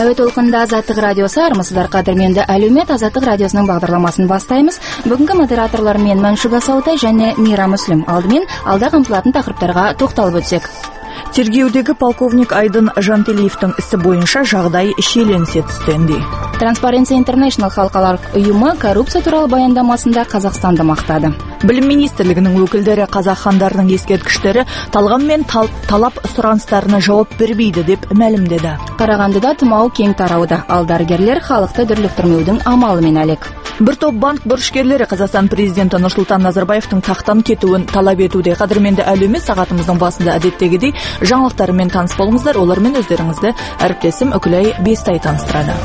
Әуе толқында Азаттық радиосы армысыздар қадірменді әлеумет. Азаттық радиосының бағдарламасын бастаймыз. Бүгінгі модераторлар мен Мәншүк Асаутай және Мира Мүслім. Алдымен алда қамтылатын тақырыптарға тоқталып өтсек. Тергеудегі полковник Айдын Жантелиевтің ісі бойынша жағдай шиеленісе түсті. Transparency International халықаралық ұйымы коррупция туралы баяндамасында Қазақстанды мақтады. Білім министрлігінің өкілдері қазақ хандарының ескерткіштері талғам мен талап сұраныстарына жауап бермейді деп мәлімдеді. Қарағандыда тұмау кең тарауда. Ал дәрігерлер халықты дүрліктірмеудің амалымен әлек. Бір топ банк борышкерлері Қазақстан президенті Нұрсұлтан Назарбаевтың тақтан кетуін талап етуде. Қадірменді әлеумет, сағатымыздың басында әдеттегідей жаңалықтарымен таныс болыңыздар. Олармен өздеріңізді әріптесім Үкілай Бестай таныстырады.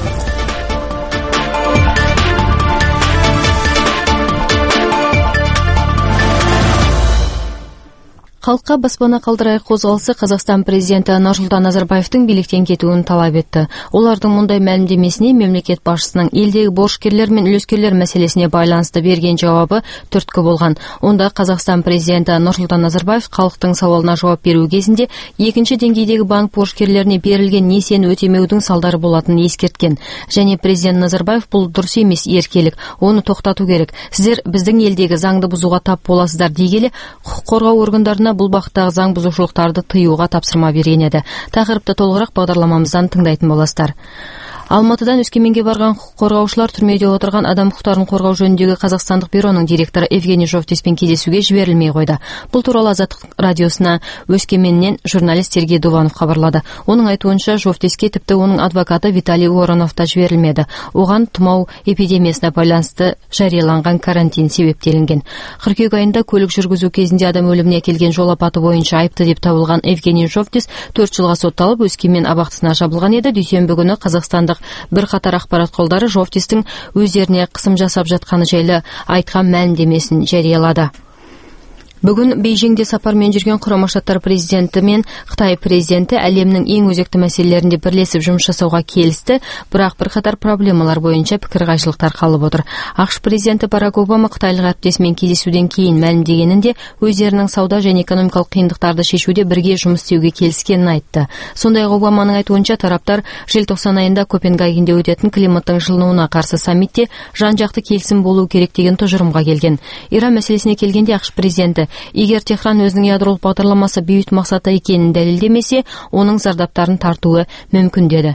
Халыққа баспана қалдырайық қозғалысы Қазақстан президенті Нұрсұлтан Назарбаевтың биліктен кетуін талап етті. Олардың мұндай мәлімдемесіне мемлекет басшысының елдегі борышкерлер мен үлескерлер мәселесіне байланысты берген жауабы түрткі болған. Онда Қазақстан президенті Нұрсұлтан Назарбаев халықтың сауалына жауап беру кезінде екінші деңгейдегі банк борышкерлеріне берілген несиені өтемеудің салдары болатынын ескерткен. Және президент Назарбаев бұл дұрыс емес еркелік, оны тоқтату керек. Сіздер біздің елдегі заңды бұзуға тап боласыздар дей келе, құқық қорғау органдарына бұл бақыттағы заң бұзушылықтарды тыюға тапсырма берген еді. Тақырыпты толығырақ бағдарламамыздан тыңдайтын боласыздар. Алматыдан Өскеменге барған құқық қорғаушылар түрмеде отырған адам құқықтарын қорғау жөніндегі Қазақстандық бюроның директоры Евгений Жовтеспен кездесуге жіберілмей қойды. Бұл туралы Азаттық радиосына Өскеменнен журналист Сергей Дуванов хабарлады. Оның айтуынша Жовтеске тіпті оның адвокаты Виталий Воронов та жіберілмеді. Оған тұмау эпидемиясына байланысты жарияланған карантин себептелінген. Қыркүйек айында көлік жүргізу кезінде адам өліміне әкелген жол апаты бойынша айыпты деп табылған Евгений Жовтес 4 жылға сотталып Өскемен абақтысына жабылған еді. Дүйсенбі күні қазақстандық бір қатар ақпарат қолдары Жовтестің өздеріне қысым жасап жатқаны жайлы айтқан мәлімдемесін жариялады. Бүгін Бейжіңде сапармен жүрген Құрама Штаттар президенті мен Қытай президенті әлемнің ең өзекті мәселелерінде бірлесіп жұмыс жасауға келісті, бірақ бірқатар проблемалар бойынша пікір қайшылықтар қалып отыр. ақш президенті Барак Обама қытайлық әріптесімен кездесуден кейін мәлімдегенінде өздерінің сауда және экономикалық қиындықтарды шешуде бірге жұмыс істеуге келіскенін айтты. Сондай-ақ Обаманың айтуынша тараптар желтоқсан айында Копенгагенде өтетін климаттың жылынуына қарсы саммитте жан-жақты келісім болу керек деген тұжырымға келген. Иран мәселесіне келгенде ақш президенті егер Техран өзінің ядролық бағдарламасы бейбіт мақсатта екенін дәлелдемесе, оның зардаптарын тартуы мүмкін деді.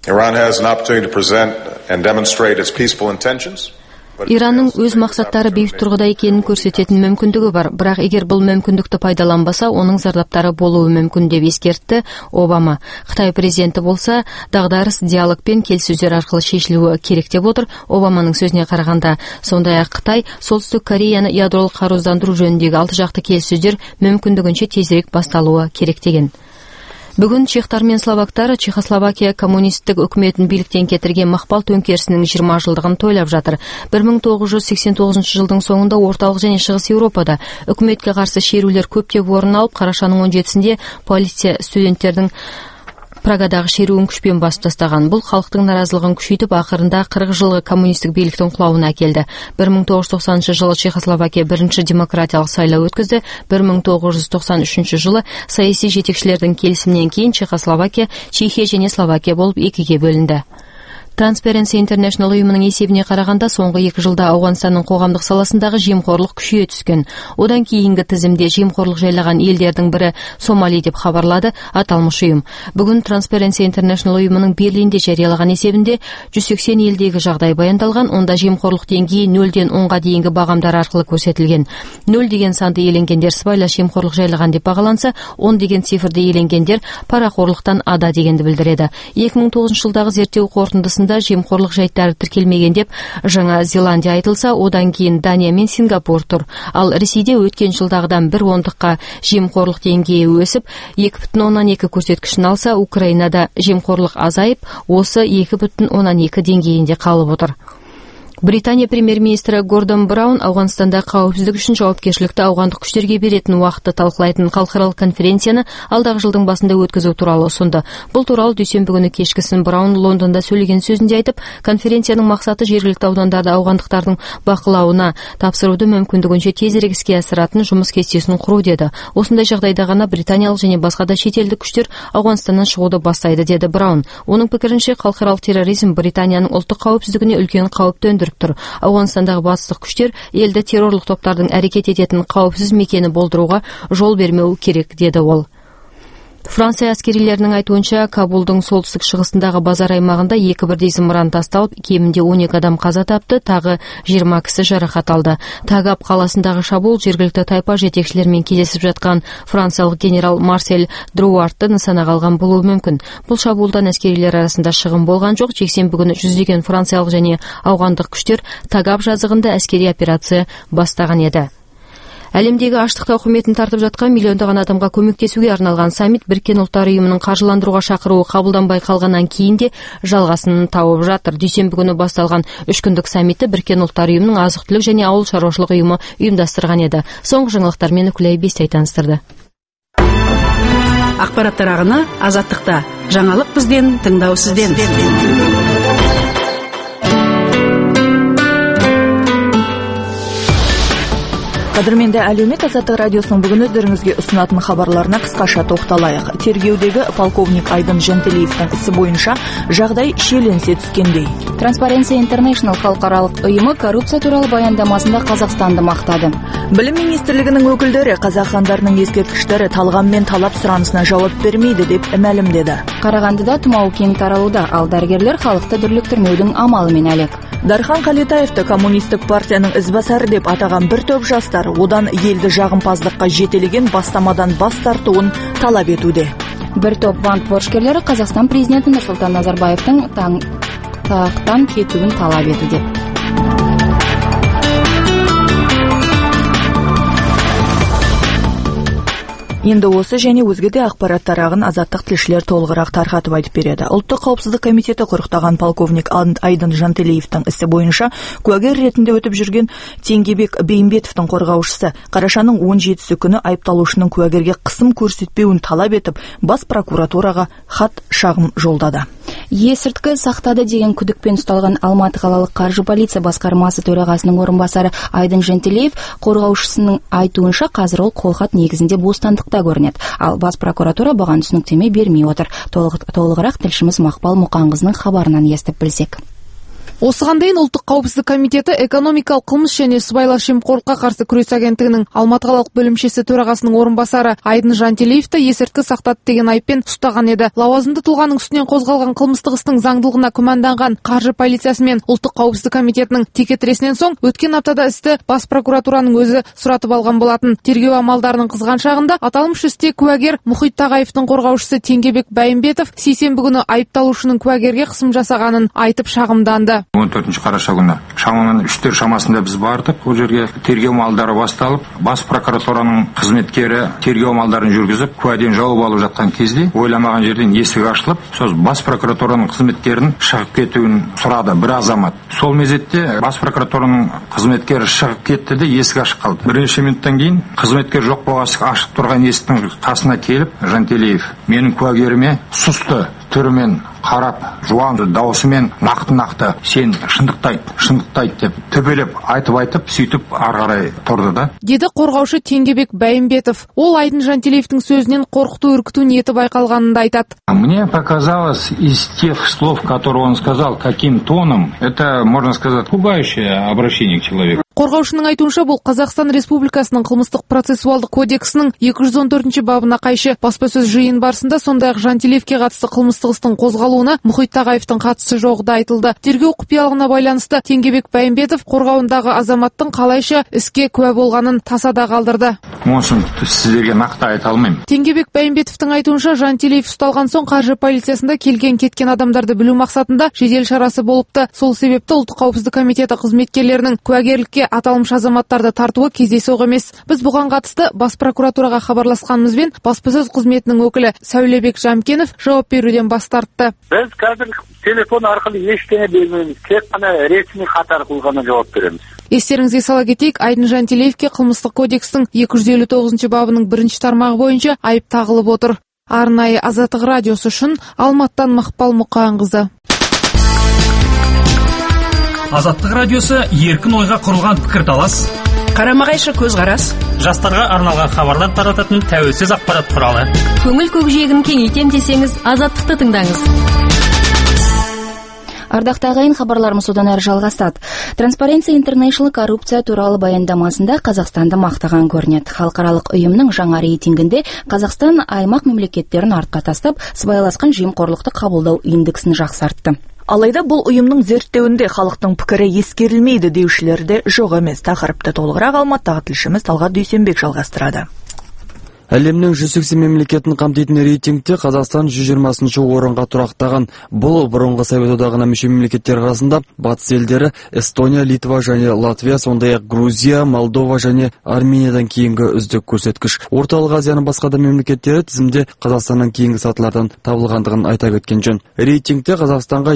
Иранның өз мақсаттары бейбіт тұрғыда екенін көрсететін мүмкіндігі бар, бірақ егер бұл мүмкіндікті пайдаланбаса, оның зардаптары болуы мүмкін деп ескертті Обама. Қытай президенті болса, дағдарыс диалог пен келіссөздер арқылы шешілуі керек деп отыр. Обаманың сөзіне қарағанда, сондай-ақ Қытай Солтүстік Кореяны ядролық қарусыздандыру жөніндегі 6 жақты келіссөздер мүмкіндігінше тезірек басталуы керек деген. Бүгін чехтар мен словактар Чехословакия коммунистік үкіметін биліктен кетірген мақпал төңкерісінің 20 жылдығын тойлап жатыр. 1989 жылдың соңында орталық және шығыс Еуропада үкіметке қарсы шерулер көптеп орын алып, қарашаның 17-сінде полиция студенттердің Прагадағы шеруін күшпен басып тастаған. Бұл халықтың наразылығын күшейтіп, ақырында 40 жылғы коммунистік биліктің құлауына әкелді. 1990 жылы Чехословакия бірінші демократиялық сайлау өткізді. 1993 жылы саяси жетекшілердің келісімінен кейін Чехословакия, Чехия және Словакия болып екіге бөлінді. Transparency International ұйымының есебіне қарағанда соңғы 2 жылда Ауғанстанның қоғамдық саласындағы жемқорлық күшейе түскен. Одан кейінгі тізімде жемқорлық жайлаған елдердің бірі Сомали деп хабарлады аталмыш ұйым. Бүгін Transparency International ұйымының Берлинде жариялаған есебінде 180 елдегі жағдай баяндалған. Онда жемқорлық деңгейі 0-ден 10-ға дейінгі бағамдар арқылы көрсетілген. 0 деген санды иеленгендер сыбайлас жемқорлық жайлаған деп бағаланса, 10 деген цифрды иеленгендер парақорлықтан ада дегенді білдіреді. 2009 жылдағы зерттеу қорытындысында жемқорлық жайттары тіркелмеген деп Жаңа Зеландия айтылса, одан кейін Дания мен Сингапур тұр. Ал Ресейде өткен жылдағыдан 1/10-қа жемқорлық деңгейі өсіп, 2,2 көрсеткішін алса, Украинада жемқорлық азайып, осы 2,2 деңгейінде қалып отыр. Британия премьер-министрі Гордон Браун Ауғанстанда қауіпсіздік үшін жауапкершілікті ауғандық күштерге беретін уақытты талқылайтын халықаралық конференцияны алдағы жылдың басында өткізу туралы ұсынды. Бұл туралы дүйсенбі күні кешкісін Браун Лондонда сөйлеген сөзінде айтып, конференцияның мақсаты жергілікті аудандарды ауғандықтардың бақылауына тапсыруды мүмкіндігінше тезірек іске асыратын жұмыс кестесін құру деді. Осындай жағдайда ғана британиялық және басқа да шетелдік күштер Ауғанстаннан шығуды бастайды, деді Браун. Оның пікірінше, халықаралық терроризм Британияның ұлттық қауіпсіздігіне үлкен қауіп төндіріп тұр. Ауғанстандағы батыстық күштер елді террорлық топтардың әрекет ететін қауіпсіз мекені болдыруға жол бермеу керек, деді ол. Франция әскерилерінің айтуынша, Кабулдың солтүстік шығысындағы базар аймағында 2 бірдей зымыран тасталып, кемінде 12 адам қаза тапты, тағы 20 кісі жарақат алды. Тагаб қаласындағы шабуыл жергілікті тайпа жетекшілермен кездесіп жатқан франциялық генерал Марсель Друартты нысанаға алған болуы мүмкін. Бұл шабуылдан әскерилер арасында шығын болған жоқ. Жексенбі күні жүздеген франциялық және ауғандық күштер Тагаб жазығында әскери операция бастаған еді. Әлемдегі аштық тауқыметін тартып жатқан миллиондаған адамға көмектесуге арналған саммит Біріккен ұлттар ұйымының қаржыландыруға шақыруы қабылданбай қалғаннан кейін де жалғасын тауып жатыр. Дүйсенбі күні басталған 3 күндік саммитті Біріккен ұлттар ұйымының азық-түлік және ауыл шаруашылық ұйымы ұйымдастырған еді. Соңғы жаңалықтармен Үкілай Бестай таныстырды. Ақпараттар ағыны Азаттықта. Жаңалық бізден, тыңдау сізден. Қадірменді әлеумет Азаттық радиосының бүгін өздеріңізге ұсынатын хабарларына қысқаша тоқталайық. Тергеудегі полковник Айдын Жантелиевтің ісі бойынша жағдай шиеленісе түскендей. Transparency International халықаралық ұйымы коррупция туралы баяндамасында Қазақстанды мақтады. Білім министрлігінің өкілдері қазақ хандарының ескерткіштері талғам мен талап сұранысына жауап бермейді деп мәлімдеді. Қарағандыда тұмау кең таралуда, ал дәрігерлер халықты дүрліктірмеудің амалымен әлек. Дархан Қалетаевты коммунистік партияның ізбасары деп атаған бір топ жастар одан елді жағымпаздыққа жетелеген бастамадан бас тартуын талап етуде. Бір топ банк борышкерлері Қазақстан президенті Нұрсұлтан Назарбаевтың тақтан кетуін талап етуде. Енді осы және өзге де ақпараттар ағын Азаттық тілшілер толығырақ тарқатып айтып береді. Ұлттық қауіпсіздік комитеті құрықтаған полковник Айдын Жантелиевтің ісі бойынша куәгер ретінде өтіп жүрген Теңгебек Бейімбетовтің қорғаушысы қарашаның 17-сі күні айыпталушының куәгерге қысым көрсетпеуін талап етіп, бас прокуратураға хат шағым жолдады. Есірткі сақтады деген күдікпен ұсталған Алматы қалалық қаржы полиция басқармасы төрағасының орынбасары Айдын Жантелиев қорғаушысының айтуынша қазір ол қолхат негізінде бостандықта көрінеді. Ал бас прокуратура бұған түсініктеме бермей отыр. Толығырақ тілшіміз Мақпал Мұқанқызының хабарынан естіп білсек. Осыған дейін ұлттық қауіпсіздік комитеті экономикалық қылмыс және сыбайлас жемқорлыққа қарсы күрес агенттігінің Алматы қалалық бөлімшесі төрағасының орынбасары Айдын Жантелиевті есірткі сақтады деген айыппен ұстаған еді. Лауазымды тұлғаның үстінен қозғалған қылмыстық істің заңдылығына күмәнданған қаржы полициясы мен ұлттық қауіпсіздік комитетінің текетіресінен соң өткен аптада істі бас прокуратураның өзі сұратып алған болатын. Тергеу амалдарының қызған шағында аталмыш істе куәгер Мұхит Тағаевтың қорғаушысы Теңгебек Бәйімбетов сейсенбі күні айыпталушының куәгерге қысым жасағанын айтып шағымданды. 14 қараша күні шамамен 3-тер шамасында біз бардық. Бұл жерге тергеу амалдары басталып, бас прокуратураның қызметкері тергеу амалдарын жүргізіп, куәден жауап алып жатқан кезде ойламаған жерден есік ашылып, сол бас прокуратураның қызметкерін шығып кетуін сұрады бір азамат. Сол мезетте бас прокуратураның қызметкері шығып кетті де есік ашық қалды. Бірнеше минуттан кейін қызметкер жоқ болғасы ашық тұрған есіктің қасына келіп, Жантелиев менің куәгеріме сұсты түрімен қарап, жуан даусымен нақты сен шындықты айт деп төпелеп айтып сөйтіп ары қарай тұрды да. Деді қорғаушы Теңгебек Бәйімбетов. Ол Айдын Жантелиевтің сөзінен қорқыту-үркіту ниеті байқалғанын айтады. Мне показалось из тех слов, которые он сказал, каким тоном, это, можно сказать, пугающее обращение к человеку. Қорғаушының айтуынша бұл Қазақстан Республикасының қылмыстық процессуалдық кодексінің 214 бабына қайшы. Баспасөз жиын барысында сондай-ақ Жантелиевке қатысты қылмыстық істің қозғалуына Мұхит Тағаевтың қатысы жоғы да айтылды. Тергеу құпиялығына байланысты Теңгебек Бәйімбетов қорғауындағы азаматтың қалайша іске куә болғанын тасада қалдырды. Онсын сіздерге нақты айта алмаймын. Теңгебек Бәйімбетовтің айтуынша Жантелиев ұсталған соң қаржы полициясында келген-кеткен адамдарды білу мақсатында жедел шарасы болыпты. Сол себепті ұлттық қауіпсіздік комитеті қызметкерлерінің куәгерлікке аталмыш азаматтарды тартуы кездейсоқ емес. Біз бұған қатысты бас прокуратураға хабарласқанымызбен баспасөз қызметінің өкілі Сәулебек Жамкенов жауап беруден бас тартты. Біз қазір телефон арқылы ештеңе бермейміз, тек қана ресми хат арқылы ғана жауап береміз. Естеріңізге сала кетейік, Айдын Жантелиевке қылмыстық кодекстің 259 бабының 1 тармағы бойынша айып тағылып отыр. Арнайы Азаттық радиосы үшін Алматтан Мақпал Мұқанқызы. Азаттық радиосы еркін ойға құрылған пікірталас, Қарама-қайшы көзқарас, жастарға арналған хабарлар тарататын тәуелсіз ақпарат құралы. Көңіл көкжиегін кеңейтем десеңіз, Азаттықты тыңдаңыз. Ардақты ағайын, хабарларымыз содан әрі жалғасады. Transparency International коррупция туралы баяндамасында Қазақстанды мақтаған көрінеді. Халықаралық ұйымның жаңа рейтингінде Қазақстан аймақ мемлекеттерін артқа тастап, сыбайласқан жемқорлықты қабылдау индексін жақсартты. Алайда бұл ұйымның зерттеуінде халықтың пікірі ескерілмейді деушілер де жоқ емес. Тақырыпты толығырақ Алматыдағы тілшіміз Талғат Дүйсенбек жалғастырады. Әлемнің 180 мемлекетін қамтитын рейтингте Қазақстан 120-шы орынға тұрақтаған. Бұл бұрынғы Совет одағына мүше мемлекеттер арасында батыс елдері Эстония, Литва және Латвия, сондай-ақ Грузия, Молдова және Армениядан кейінгі үздік көрсеткіш. Орталық Азияның басқа да мемлекеттері тізімде Қазақстаннан кейінгі сатылардан табылғандығын айта кеткен жөн. Рейтингте Қазақстанға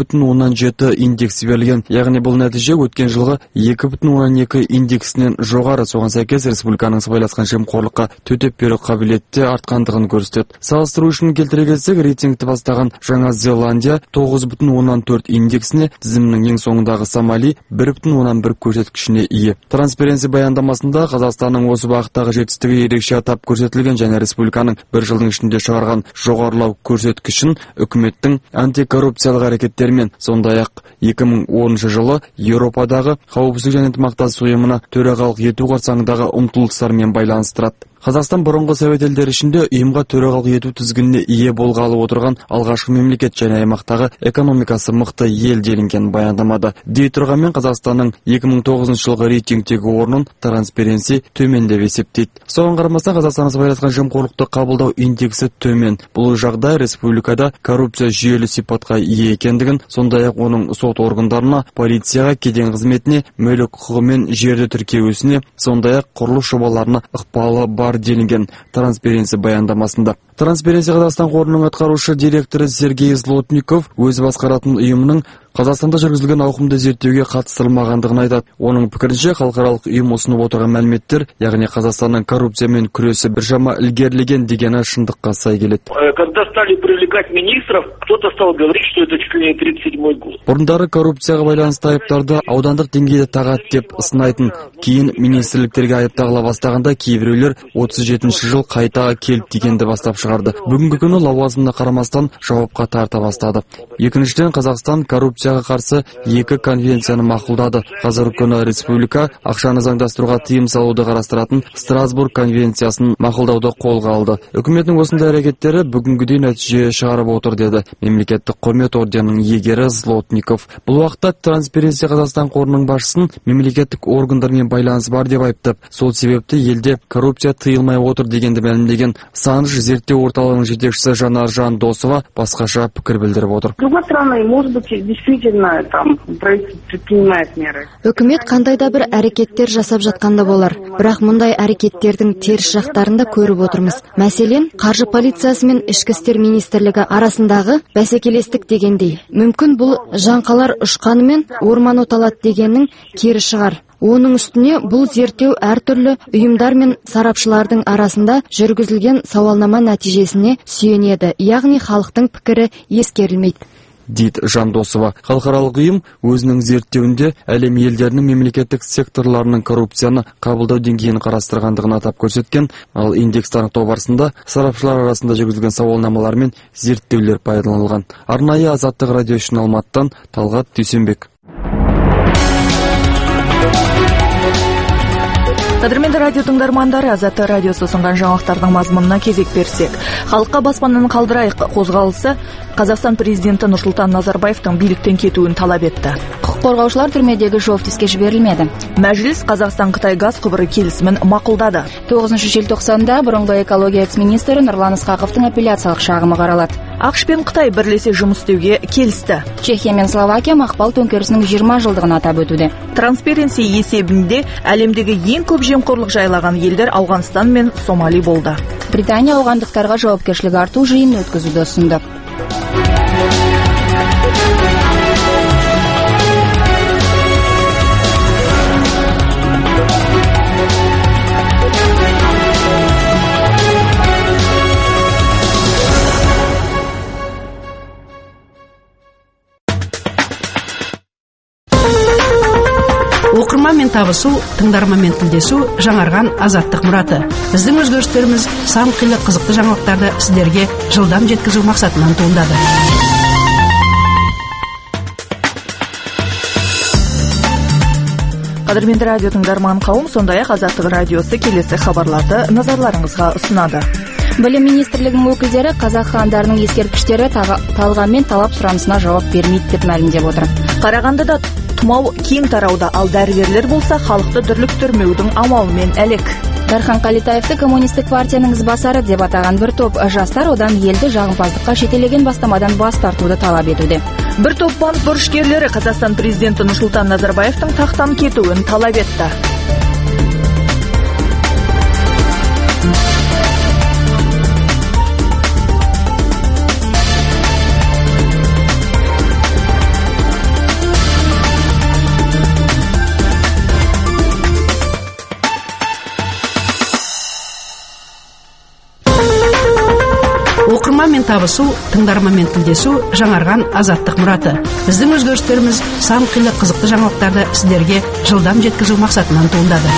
2,7 индекс берілген, яғни бұл нәтиже өткен жылғы 2,2 индексінен жоғары. Соған сәйкес республиканың сыбайласқан жемқорлыққа төтеп беру қабілетте артқандығын көрсетеді. Салыстыру үшін келтіре келсек, рейтингті бастаған Жаңа Зеландия 9,4 индексіне, тізімнің ең соңындағы Сомали 1,1 көрсеткішіне ие. Transparency баяндамасында Қазақстанның осы бағыттағы жетістігі ерекше атап көрсетілген және республиканың бір жылдың ішінде шығарған жоғарылау көрсеткішін үкіметтің антикоррупциялық әрекеттерімен, сондай-ақ 2010 жылы Еуропадағы қауіпсіздік және ынтымақтастық ұйымына төрағалық ету қарсаңындағы ұмтылыстармен байланыстырады. Қазақстан бұрынғы Совет елдері ішінде ұйымға төрағалық ету тізгініне ие болғалы отырған алғашқы мемлекет және аймақтағы экономикасы мықты ел делінген баяндамада. Дей тұрғанмен Қазақстанның 2009 жылғы рейтингтегі орнын Transparency төмен деп есептейді. Соған қарамастан Қазақстан сыбайласқан жемқорлықты қабылдау индексі төмен. Бұл жағдай республикада коррупция жүйелі сипатқа ие екендігін, сондай-ақ оның сот органдарына, полицияға, кеден қызметіне, мүлік құқығы мен жерді тіркеуісіне, сондай-ақ құрылыс жобаларына ықпалы бар делінген Transparency баяндамасында. Transparency Қазақстан қорының атқарушы директоры Сергей Злотников өз басқаратын ұйымның Қазақстанда жүргізілген ауқымды зерттеуге қатыстырылмағандығын айтады. Оның пікірінше, халықаралық ұйым ұсынып отырған мәліметтер, яғни Қазақстанның коррупциямен күресі біршама ілгерілеген дегені шындыққа сай келеді. Когда стали привлекать министров, кто-то стал говорить, что это чуть ли не 37-й год. Бұрындары коррупцияға байланысты айыптарды аудандық деңгейде тағады деп сынайтын. Кейін министрліктерге айып тағыла бастағанда кейбіреулер 37-ші жыл қайта келіп дегенді бастап шығарды. Бүгінгі күні лауазымына қарамастан жауапқа тарта бастады. Екіншіден, Қазақстан коррупцияға қарсы 2 конвенцияны мақұлдады. Қазіргі күні республика ақшаны заңдастыруға тыйым салуды қарастыратын Страсбург конвенциясын мақұлдауды қолға алды. Үкіметтің осындай әрекеттері бүгінгідей нәтиже шығарып отыр, деді мемлекеттік құрмет орденінің иегері Злотников. Бұл уақытта Transparency Қазақстан қорының басшысын мемлекеттік органдармен байланыс бар деп айыптап, сол себепті елде коррупция тыйылмай отыр дегенді мәлімдеген Санж зерттеу орталығының жетекшісі Жанар Жандосова басқаша пікір білдіріп отыр. Үкімет қандай да бір әрекеттер жасап жатқанда болар, бірақ мұндай әрекеттердің теріс жақтарында көріп отырмыз. Мәселен, қаржы полициясы мен ішкі істер министрлігі арасындағы бәсекелестік дегендей. Мүмкін бұл жаңқалар ұшқанымен орман оталады дегеннің кері шығар. Оның үстіне бұл зерттеу әртүрлі ұйымдар мен сарапшылардың арасында жүргізілген сауалнама нәтижесіне сүйенеді, яғни халықтың пікірі ескерілмейді, дейді Жандосова. Халықаралық ұйым өзінің зерттеуінде әлем елдерінің мемлекеттік секторларының коррупцияны қабылдау деңгейін қарастырғандығын атап көрсеткен, ал индекс анықтау барысында сарапшылар арасында жүргізілген сауалнамалар мен зерттеулер пайдаланылған. Арнайы Азаттық радио үшін Алматыдан Талғат Дүйсенбек. Қадірменді радио тыңдармандары, Азаттық радиосы ұсынған жаңалықтардың мазмұнына кезек берсек. Халыққа баспананы қалдырайық қозғалысы Қазақстан президенті Нұрсұлтан Назарбаевтың биліктен кетуін талап етті. Құқық қорғаушылар түрмедегі жауаптылыққа жіберілмеді. Мәжіліс Қазақстан-Қытай газ құбыры келісімін мақұлдады. 9 желтоқсанда бұрынғы экология экс-министрі Нұрлан Ысқақовтың апелляциялық шағымы қаралады. ақш пен Қытай бірлесе жұмыс істеуге келісті. Чехия мен Словакия мақпал төңкерісінің 20 жылдығын атап өтуде. Transparency есебінде әлемдегі ең көп жемқорлық жайлаған елдер Ауғанстан мен Сомали болды. Британия ауғандықтарға жауапкершілік арту жиынын өткізуді ұсынды. Оқырманмен табысу, тыңдарманмен тілдесу жаңарған азаттық мұраты. Біздің өзгерістеріміз сан қилы қызықты жаңалықтарды сіздерге жылдам жеткізу мақсатынан туындады. Қадірменді радио тыңдарман қауым, сондай-ақ Азаттық радиосы келесі хабарларды назарларыңызға ұсынады. Білім министрлігінің өкілдері қазақ хандарының ескерткіштері талғаммен талап сұранысына жауап бермейді деп мәлімдеп отыр. Қарағандыда тұмау кең тарауда, ал дәрігерлер болса халықты дүрліктірмеудің амалымен әлек. Дархан Қалетаевты коммунистік партияның ізбасары деп атаған бір топ жастар одан елді жағымпаздыққа жетелеген бастамадан бас тартуды талап етуде. Бір топ банк борышкерлері Қазақстан президенті Нұрсұлтан Назарбаевтың тақтан кетуін талап етті. Оқырманмен табысу, тыңдарманмен тілдесу жаңарған азаттық мұраты. Біздің өзгерістеріміз сан қилы қызықты жаңалықтарды сіздерге жылдам жеткізу мақсатынан туындады.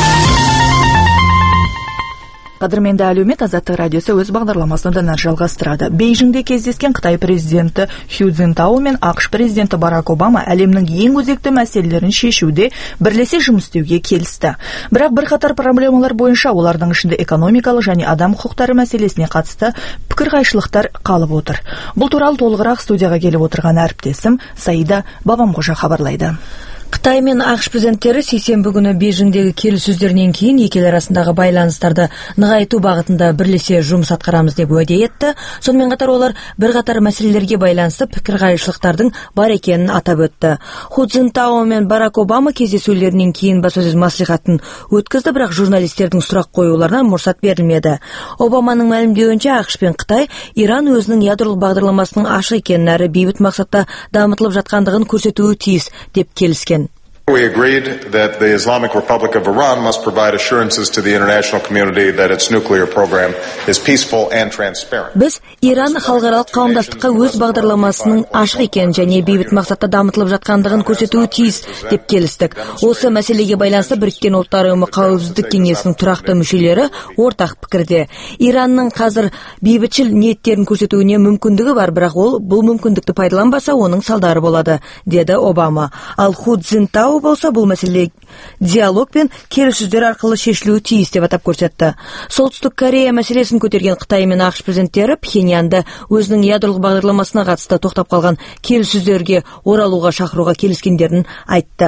Қадірменді әлеумет, Азаттық радиосы өз бағдарламасын одан жалғастырады. Бейжіңде кездескен Қытай президенті Ху Цзинтао мен ақш президенті Барак Обама әлемнің ең өзекті мәселелерін шешуде бірлесе жұмыс істеуге келісті. Бірақ бірқатар проблемалар бойынша, олардың ішінде экономикалық және адам құқықтары мәселесіне қатысты пікір қайшылықтар қалып отыр. Бұл туралы толығырақ студияға келіп отырған әріптесім Саида Бабамқожа хабарлайды. Қытай мен ақш президенттері сейсенбі күні Бейжіңдегі келіссөздерінен кейін екі ел арасындағы байланыстарды нығайту бағытында бірлесе жұмыс атқарамыз деп уәде етті. Сонымен қатар олар бірқатар мәселелерге байланысты пікір қайшылықтардың бар екенін атап өтті. Ху Цзинтао мен Барак Обама кездесулерінен кейін баспасөз мәслихатын өткізді, бірақ журналистердің сұрақ қоюларына мұрсат берілмеді. Обаманың мәлімдеуінше, ақш пен Қытай Иран өзінің ядролық бағдарламасының ашық екенін әрі бейбіт мақсатта дамытылып жатқандығын көрсетуі тиіс деп келіскен. We agreed that the Islamic Republic of Iran must provide assurances to the international community that its nuclear program is peaceful and transparent. Біз Иран халықаралық қауымдастыққа өз бағдарламасының ашық екенін және бейбіт мақсатта дамытылып жатқандығын көрсетуі тиіс деп келістік. Осы мәселеге байланысты Біріккен ұлттар ұйымы қауіпсіздік кеңесінің тұрақты мүшелері ортақ пікірде. Иранның қазір бейбітшіл ниеттерін көрсетуіне мүмкіндігі бар, бірақ ол бұл мүмкіндікті пайдаланбаса, оның салдары болады, деді Обама. Ал Ху Цзинтао болса, бұл мәселе диалог пен келіссөздер арқылы шешілуі тиіс деп атап көрсетті. Солтүстік Корея мәселесін көтерген Қытай мен ақш президенттері Пхеньянды өзінің ядролық бағдарламасына қатысты тоқтап қалған келіссөздерге оралуға шақыруға келіскендерін айтты.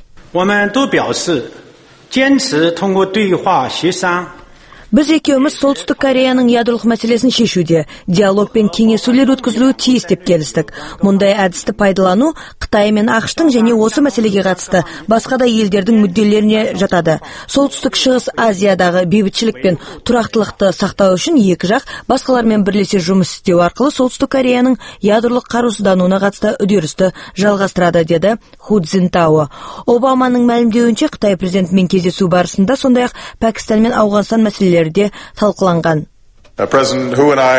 Біз екеуміз Солтүстік Кореяның ядролық мәселесін шешуде, диалог пен кеңесулер өткізілуі тиіс деп келістік. Мұндай әдісті пайдалану Қытай мен ақштың және осы мәселеге қатысты басқа да елдердің мүдделеріне жатады. Солтүстік Шығыс Азиядағы бейбітшілік пен тұрақтылықты сақтау үшін екі жақ басқалармен бірлесе жұмыс істеу арқылы Солтүстік Кореяның ядролық қарусыздануына қатысты үдерісті жалғастырады, деді Ху Цзинтао. Обаманың мәлімдеуінше, Қытай президентімен кездесу барысында сондай-ақ Пәкістан мен Ауғанстан мәселелері де талқыланған. Президент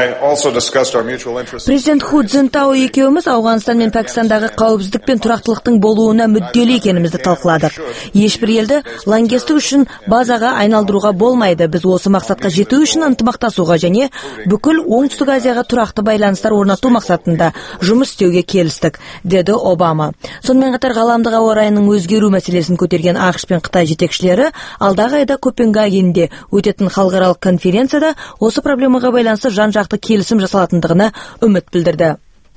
Ху Цзинтао екеуміз Ауғанстан мен Пәкістандағы қауіпсіздік пен тұрақтылықтың болуына мүдделі екенімізді талқыладық. Ешбір елді лаңкестік үшін базаға айналдыруға болмайды. Біз осы мақсатқа жету үшін ынтымақтасуға және бүкіл Оңтүстік Азияға тұрақты байланыстар орнату мақсатында жұмыс істеуге келістік, деді Обама. Сонымен қатар ғаламдық ауа райының өзгеру мәселесін көтерген ақш пен Қытай жетекшілері алдағы айда Копенгагенде өтетін халықаралық конференцияда осы проблемаға байланысты жан-жақты келісім жасалатындығына үміт білдірді.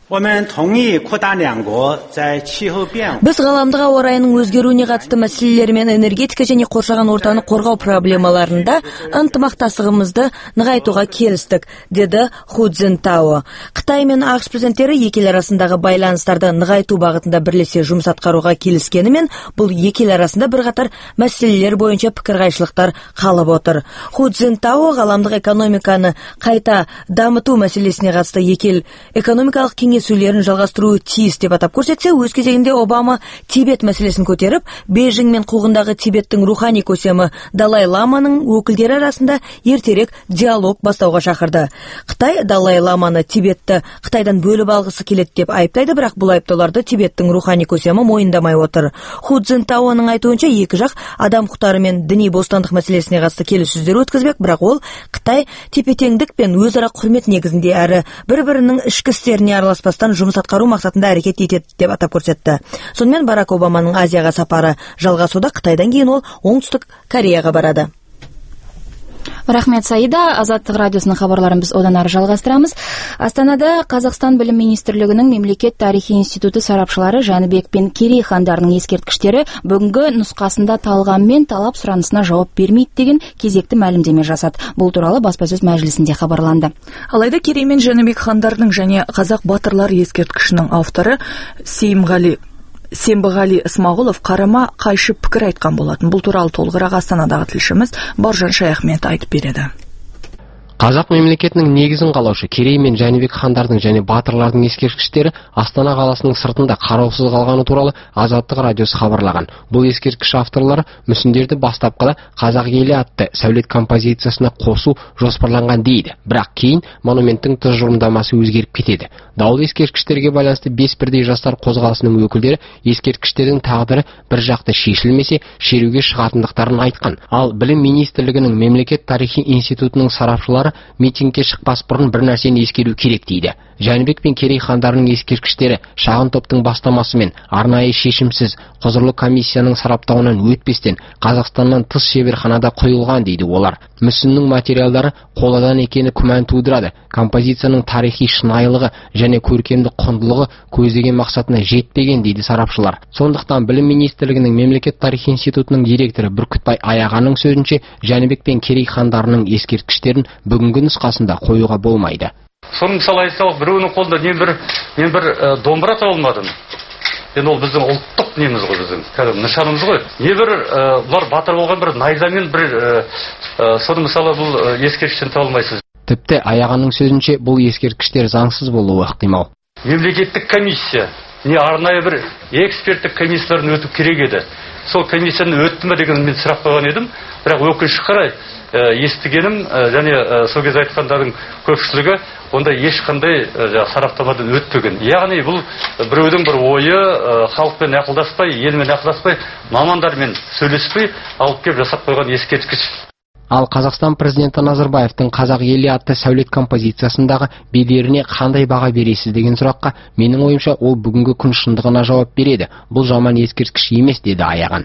Біз ғаламдық ауа райының өзгеруіне қатысты мәселелер мен энергетика және қоршаған ортаны қорғау проблемаларында ынтымақтастығымызды нығайтуға келістік, деді Ху Цзинтао. Қытай мен ақш президенттері екі ел арасындағы байланыстарды нығайту бағытында бірлесе жұмыс атқаруға келіскенімен, бұл екі ел арасында бірқатар мәселелер бойынша пікір қайшылықтар қалып отыр. Ху Цзинтао ғаламдық экономиканы қайта дамыту мәселесіне қатысты екі ел экономикалық кеңес кездесулерін жалғастыруы тиіс деп атап көрсетсе, өз кезегінде Обама Тибет мәселесін көтеріп, Бейжің мен қуғындағы Тибеттің рухани көсемі Далай Ламаның өкілдері арасында ертерек диалог бастауға шақырды. Қытай Далай Ламаны Тибетті Қытайдан бөліп алғысы келеді деп айыптайды, бірақ бұл айыптауларды Тибеттің рухани көсемі мойындамай отыр. Ху Цзинтаоның айтуынша, екі жақ адам құқықтары мен діни бостандық мәселесіне қатысты келіссөздер өткізбек, бірақ ол Қытай тепе-теңдік пен өзара құрмет негізінде әрі бір-бірінің ішкі істеріне араласпастан жұмыс атқару мақсатында әрекет етеді деп атап көрсетті. Сонымен Барак Обаманың Азияға сапары жалғасуда, Қытайдан кейін ол Оңтүстік Кореяға барады. Рахмет, Саида. Азаттық радиосының хабарларын біз одан ары жалғастырамыз. Астанада Қазақстан Білім Министрлігінің Мемлекет тарихи институты сарапшылары Жәнібек пен Керей хандарының ескерткіштері бүгінгі нұсқасында талғаммен талап сұранысына жауап бермейді деген кезекті мәлімдеме жасады. Бұл туралы баспасөз мәжілісінде хабарланды. Алайда Керей мен Жәнібек хандардың және қазақ батырлар ескерткішінің авторы Сембіғали Исмағұлов қарама қайшы пікір айтқан болатын. Бұл туралы толығырақ Астанадағы тілшіміз Бауыржан Шаяхмет айтып береді. Қазақ мемлекетінің негізін қалаушы Керей мен Жәнібек хандардың және батырлардың ескерткіштері Астана қаласының сыртында қараусыз қалғаны туралы Азаттық радиосы хабарлаған. Бұл ескерткіш авторлары мүсіндерді бастапқыда Қазақ елі атты сәулет композициясына қосу жоспарланған дейді. Бірақ кейін монументтің тұжырымдамасы өзгеріп кетеді. Даулы ескерткіштерге байланысты 5 бірдей жастар қозғалысының өкілдері ескерткіштердің тағдыры бір жақты шешілмесе шеруге шығатындықтарын айтқан. Ал Білім министрлігінің Мемлекет тарихи институтының сарапшылары митингке шықпас бұрын бір нәрсені ескеру керек дейді. Жәнібек пен Керей хандарының ескерткіштері шағын топтың бастамасымен арнайы шешімсіз құзырлы комиссияның сараптауынан өтпестен Қазақстаннан тыс шеберханада қойылған дейді олар. Мүсіннің материалдары қоладан екені күмән тудырады. Композицияның тарихи шынайылығы және көркемдік құндылығы көздеген мақсатына жетпеген дейді сарапшылар. Сондықтан Білім министрлігінің Мемлекет тарихи институтының директоры Бүркітбай Аяғанның сөзінше, Жәнібек пен Керей хандарының ескерткіштерін бүгінгі нұсқасында қоюға болмайды. Соның мысалы айтсақ, біреуінің қолында мен бір домбыра таба алмадым. Енді ол біздің ұлттық неміз ғой, біздің кәдімгі нышанымыз ғой. Не бір бұлар батыр болған бір найзамен соны мысалы бұл ескерткіштен таба алмайсыз. Тіпті Аяғанның сөзінше бұл ескерткіштер заңсыз болуы ықтимал. Мемлекеттік комиссия не арнайы бір эксперттік комиссияларын өтіп керек еді. Сол комиссияны өтті ме деген мен сұрақ қойған едім, бірақ өкінішке қарай естігенім және сол кезде айтқандардың көпшілігі онда ешқандай сараптамадан өтпеген. Яғни бұл біреудің бір ойы халықпен ақылдаспай, елмен ақылдаспай, мамандармен сөйлеспей алып келіп жасап қойған ескерткіш. Ал Қазақстан президенті Назарбаевтың Қазақ елі атты сәулет композициясындағы бедеріне қандай баға бересіз деген сұраққа менің ойымша ол бүгінгі күн шындығына жауап береді. Бұл жаман ескерткіш емес, деді Аяған.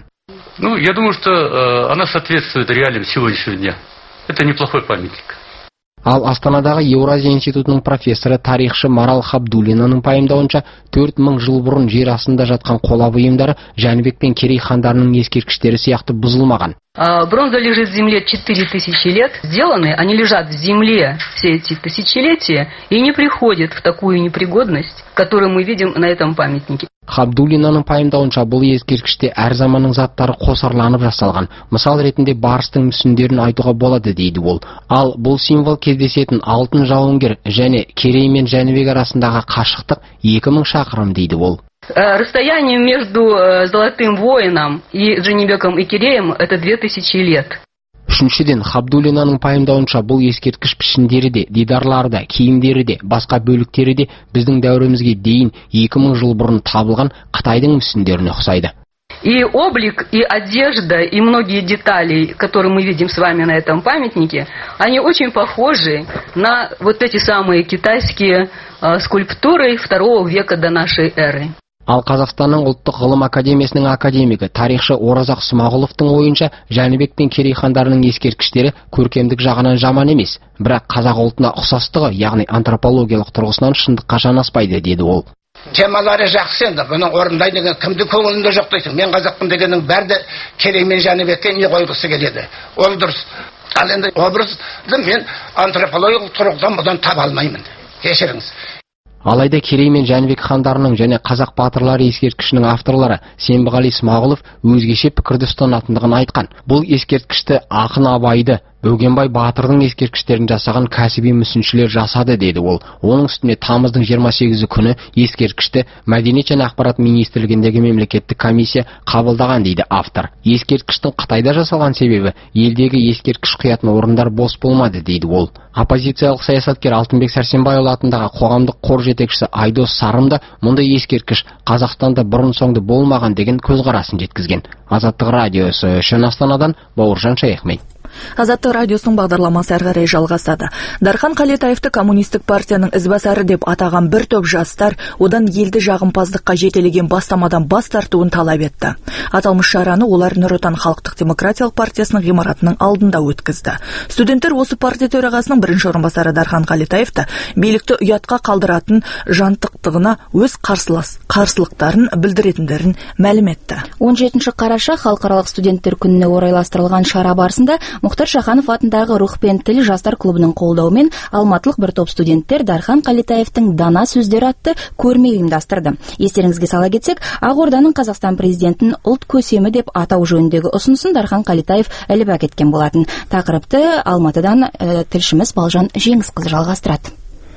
Я думаю, что она соответствует реалиям сегодняшнего дня. Это неплохой памятник. Ал Астанадағы Еуразия институтының профессоры тарихшы Марал Хабдулинаның пайымдауынша 4000 жыл бұрын жер астында жатқан қола бұйымдары Жәнібек пен Керей хандарының ескерткіштері сияқты бұзылмаған. Бронза лежит в земле 4000 лет. Сделаны, они лежат в земле все эти тысячелетия и не приходят в такую непригодность, которую мы видим на этом памятнике. Хабдулинаның пайымдауынша бұл ескерткіште әр заманның заттары қосарланып жасалған. Мысал ретінде барыстың мүсіндерін айтуға болады дейді ол. Ал бұл символ кездесетін алтын жауынгер және Керей мен Жәнібек арасындағы қашықтық 2000 шақырым дейді ол. Расстояние между Золотым воином и Жәнібеком и Кереем это 2000 лет. Үшіншіден, Хабдулинаның пайымдауынша бұл ескерткіш пішіндері де, дидарлары да, киімдері де, басқа бөліктері де біздің дәуірімізге дейін 2000 жыл бұрын табылған Қытайдың мүсіндеріне ұқсайды. И облик, и одежда, и многие детали, которые мы видим с вами на этом памятнике, они очень похожи на вот эти самые китайские скульптуры 2 века до нашей эры. Ал Қазақстанның ұлттық ғылым академиясының академигі тарихшы Оразақ Смағұловтың ойынша Жәнібек пен Керей хандарының ескерткіштері көркемдік жағынан жаман емес, бірақ қазақ ұлтына ұқсастығы, яғни антропологиялық тұрғысынан шындыққа жанаспайды, деді ол. Темалары жақсы енді, бұның орындай деген кімді көңілінде жоқ дейсің. Мен қазақпын дегеннің бәрді Керей мен Жәнібекке не қойғысы келеді. Ол дұрыс. Ал енді образды мен антропологиялық тұрғыдан бұдан таба алмаймын. Кешіріңіз. Алайда Керей мен Жәнібек хандарының және қазақ батырлары ескерткішінің авторлары Сембіғали Исмағұлов өзгеше пікірді ұстанатындығын айтқан. Бұл ескерткішті ақын Абайды Бөгенбай Батырдың ескерткіштерін жасаған кәсіби мүсіншілер жасады, деді ол. Оның үстіне тамыздың 28 күні ескерткішті Мәдениет және ақпарат министрлігіндегі мемлекеттік комиссия қабылдаған, дейді автор. Ескерткіштің Қытайда жасалған себебі елдегі ескерткіш қоятын орындар бос болмады, дейді ол. Оппозициялық саясаткер Алтынбек Сәрсенбайұлы атындағы қоғамдық қор жетекшісі Айдос Сарымда мұндай ескерткіш Қазақстанда бұрын-соңды болмаған деген көзқарасын жеткізген. Азаттық радиосы үшін Астанадан Бауыржан Шаяхмет. Азаттық радиосының бағдарламасы әрі қарай жалғасады. Дархан Қалетаевты коммунистік партияның ізбасары деп атаған бір топ жастар одан елді жағымпаздыққа жетелеген бастамадан бас тартуын талап етті. Аталмыш шараны олар Нұр Отан халықтық демократиялық партиясының ғимаратының алдында өткізді. Студенттер осы партия төрағасының бірінші орынбасары Дархан Қалетаевты билікті ұятқа қалдыратын жантықтығына өз қарсылықтарын білдіретіндерін мәлім етті. 17 қараша халықаралық студенттер күніне орайластырылған шара барысында Мұхтар Шаханов атындағы Рух пен тіл жастар клубының қолдауымен алматылық бір топ студенттер Дархан Қалетаевтың дана сөздері атты көрме ұйымдастырды. Естеріңізге сала кетсек, Ақорданың Қазақстан президентін ұлт көсемі деп атау жөніндегі ұсынысын Дархан Қалетаев іліп әкеткен болатын. Тақырыпты Алматыдан тілшіміз Балжан Жеңісқызы жалғастырады.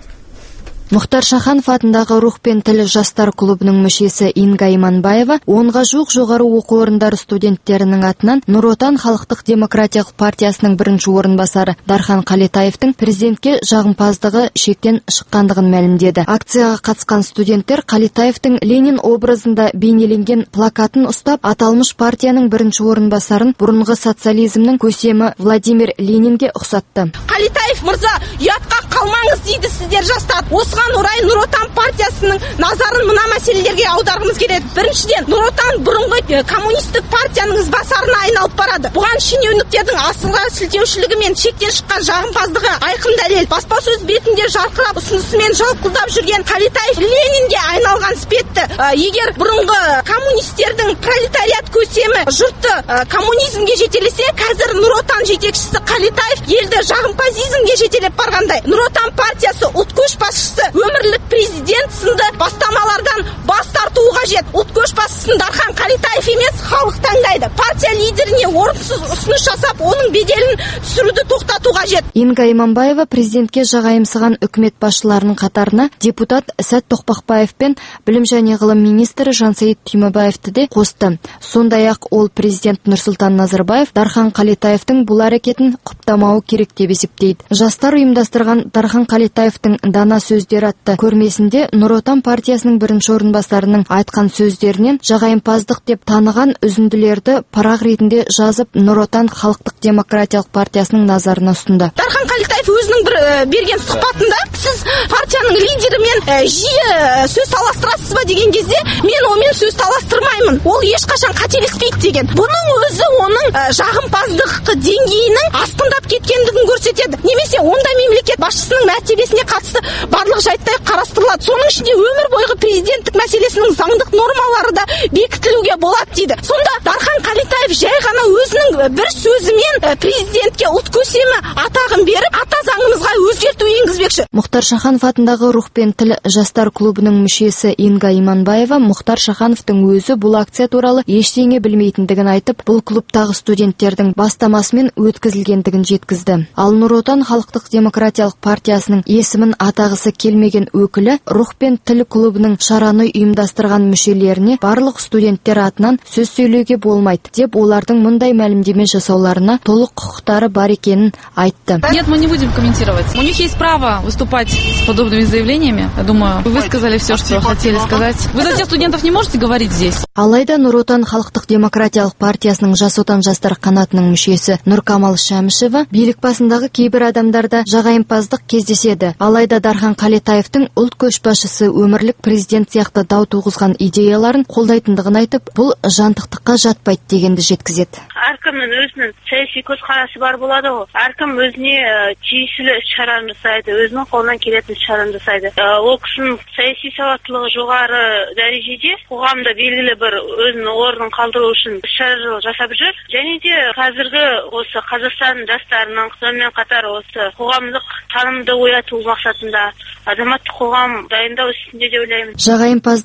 Мұхтар Шаханов атындағы Рух пен тіл жастар клубының мүшесі Инга Иманбаева 10-ға жуық жоғары оқу орындары студенттерінің атынан Нұр Отан халықтық демократиялық партиясының бірінші орынбасары Дархан Қалетаевтың президентке жағымпаздығы шектен шыққандығын мәлімдеді. Акцияға қатысқан студенттер Қалетаевтың Ленин образында бейнеленген плакатын ұстап, аталмыш партияның бірінші орынбасарын бұрынғы социализмнің көсемі Владимир Ленинге ұқсатты. Қалетаев мырза, ұятқа қалмаңыз дейді сіздер жастар. Осыған орай Нұр Отан партиясының назарын мына мәселелерге аударғымыз келеді. Біріншіден, Нұр Отан бұрынғы коммунистік партияның ізбасарына айналып барады. Бұған шенеуніктердің асыға сілтеушілігі мен шектен шыққан жағымпаздығы айқын дәлел. Баспасөз бетінде жарқырап ұсынысымен жалқылдап жүрген Қалетаев Ленинге айналған іспетті. Егер бұрынғы коммунистердің пролетариат көсемі жұртты коммунизмге жетелесе, қазір Нұр Отан жетекшісі Қалетаев елді жағымпазизмге жетелеп барғандай. Нұр Отан партиясы ұлт көшбасшысы, өмірлік президент сынды бастамалардан бас тартуы қажет. Ұлт көшбасшысын Дархан Қалетаев емес, халық таңдайды. Партия лидеріне орынсыз ұсыныс жасап, оның беделін түсіруді тоқтату қажет. Инга Иманбаева президентке жағайымсыған үкімет басшыларының қатарына депутат Сәт Тоқпақбаев пен білім және ғылым министрі Жансейіт Түймебаевты де қосты. Сондай-ақ ол президент Нұрсұлтан Назарбаев Дархан Қалетаевтың бұл әрекетін құптамауы керек деп есептейді. Жастар ұйымдастырған Дархан Қалетаевтың дана сөздер атты көрмесінде Нұр Отан партиясының бірінші орынбасарының айтқан сөздерінен жағайымпаздық деп таныған үзінділерді парақ ретінде жазып Нұр Отан халықтық демократиялық партиясының назарына ұсынды. Дархан Қалетаев өзінің бір берген сұхбатында, сіз партияның лидерімен жиі сөз таластырасыз ба деген кезде, мен онымен сөз таластырмаймын. Ол ешқашан қателеспейді деген. Бұның өзі оның жағымпаздық деңгейінің асқындап кеткендігін көрсетеді. Немесе онда мемлекет басшысының мәртебесіне қатысты барлық жайттай қарастырылады. Соның ішінде өмір бойғы президенттік мәселесінің заңдық нормалары да бекітілуге болады дейді. Сонда Дархан Қалетаев жай ғана өзінің бір сөзімен президентке ұлт көсемі атағын беріп, ата заңымызға өзгерту енгізбекші. Мұхтар Шаханов атындағы Рух пен тіл жастар клубының мүшесі Инга Иманбаева Мұхтар Шахановтың өзі бұл акция туралы ештеңе білмейтіндігін айтып, бұл клубтағы студенттердің бастамасымен өткізілгендігін жеткізді. Ал Нұр Отан халықтық демократиялық партиясының есімін атағысы келмеген өкілі Рух пен тіл клубының шараны ұйымдастырған мүшелеріне барлық студенттер атынан сөз сөйлеуге болмайды деп, олардың мұндай мәлімдеме жасауларына толық құқықтары бар екенін айтты. Нет, мы не будем комментировать. У них есть право выступать с подобными заявлениями. Я думаю, вы высказали все, что хотели сказать. Вы за тех студентов не можете говорить здесь. Алайда Нұр Отан халықтық демократиялық партиясының Жас Отан жастар қанатының мүшесі Нұркамал Шәмішева билік басындағы кейбір адамдарда жағайымпаздық кездеседі. Алайда Дархан Қалетаевтың ұлт көшбасшысы өмірлік президент сияқты дау туғызған идеяларын қолдайтындығын айтып, бұл жантықтыққа жатпайды дегенді жеткізеді. Әркімнің өзінің саяси көзқарасы бар болады ғой. Әркім өзіне тиесілі іс-шараны жасайды, өзінің қолынан келетін іс-шараны жасайды. Ол кісінің саяси сауаттылығы жоғары дәрежеде қоғамда белгілі бір өзінің орнын қалдыру үшін іс-шара жасап жүр. Және де қазіргі осы Қазақстан жастарының сонымен қатар осы қоғамдық танымды ояту мақсатында азаматтық қоғам дайындау үстінде деп ойлаймын. Жағайымпаздық жеңіс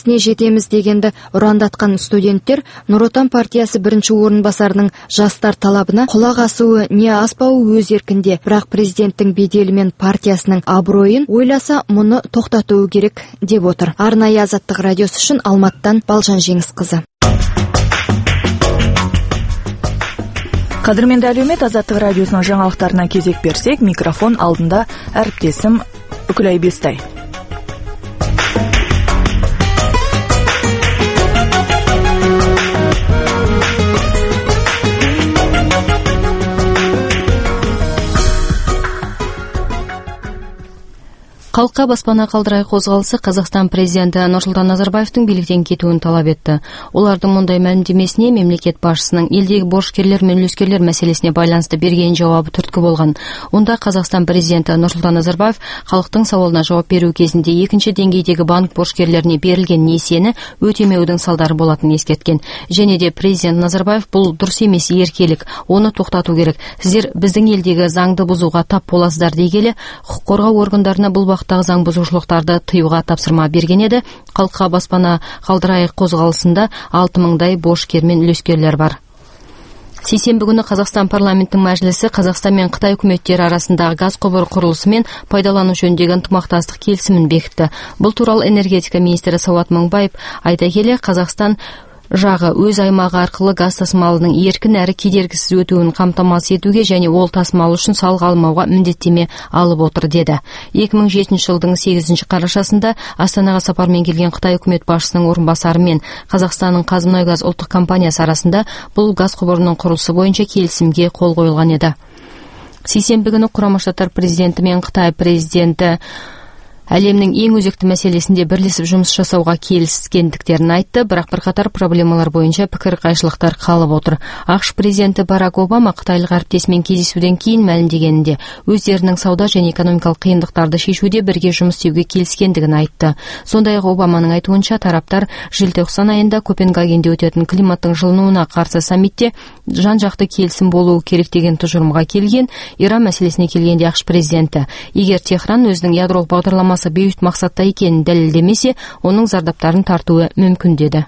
белесіне жетеміз дегенді ұрандатқан студенттер Нұр Отан партиясы бірінші орынбасарының жастар талабына құлақ асуы не аспауы өз еркінде, бірақ президенттің беделі мен партиясының абыройын ойласа, мұны тоқтатуы керек деп отыр. Арнайы Азаттық радиосы үшін Алматтан Балжан Жеңісқызы. Қадірменді әлеумет, Азаттық радиосының жаңалықтарына кезек берсек, микрофон алдында әріптесім Үкілай Бестай. Халыққа баспана қалдырай қозғалысы Қазақстан президенті Нұрсұлтан Назарбаевтың биліктен кетуін талап етті. Олардың мұндай мәлімдемесіне мемлекет басшысының елдегі борышкерлер мен үлескерлер мәселесіне байланысты берген жауабы түрткі болған. Онда Қазақстан президенті Нұрсұлтан Назарбаев халықтың сауалына жауап беру кезінде екінші деңгейдегі банк борышкерлеріне берілген несиені өтемеудің салдары болатынын ескерткен. Және де президент Назарбаев бұл дұрыс емес еркелік, оны тоқтату керек. Сіздер біздің елдегі заңды бұзуға тап боласыздар дей келе, құқық қорғау органдарына бұл заң бұзушылықтарды тыюға тапсырма берген еді. Халыққа баспана қалдырайық қозғалысында 6 мыңдай борышкер мен үлескерлер бар. Сейсенбі күні Қазақстан парламенттің мәжілісі Қазақстан мен Қытай үкіметтері арасындағы газ құбыры құрылысы мен пайдалану жөніндегі ынтымақтастық келісімін бекітті. Бұл туралы энергетика министрі Сауат Мыңбаев айта келе, Қазақстан жағы өз аймағы арқылы газ тасымалының еркін әрі кедергісіз өтуін қамтамасыз етуге және ол тасымал үшін салық алмауға міндеттеме алып отыр деді. 2007 жылдың 8 қарашасында Астанаға сапармен келген Қытай үкімет басшысының орынбасары мен Қазақстанның Қазмұнайгаз ұлттық компаниясы арасында бұл газ құбырының құрылысы бойынша келісімге қол қойылған еді. Сейсенбі күні Құрама Штаттар президенті мен Қытай президенті әлемнің ең өзекті мәселесінде бірлесіп жұмыс жасауға келіскендіктерін айтты, бірақ бірқатар проблемалар бойынша пікір қайшылықтар қалып отыр. ақш президенті Барак Обама қытайлық әріптесімен кездесуден кейін мәлімдегенінде өздерінің сауда және экономикалық қиындықтарды шешуде бірге жұмыс істеуге келіскендігін айтты. Сондай-ақ Обаманың айтуынша тараптар желтоқсан айында Копенгагенде өтетін климаттың жылынуына қарсы саммитте жан-жақты келісім болуы керек деген тұжырымға келген. Иран мәселесіне келгенде ақш президенті, егер Техран өзінің ядролық бағдарламасы бейбіт мақсатта екенін дәлелдемесе, оның зардаптарын тартуы мүмкін деді.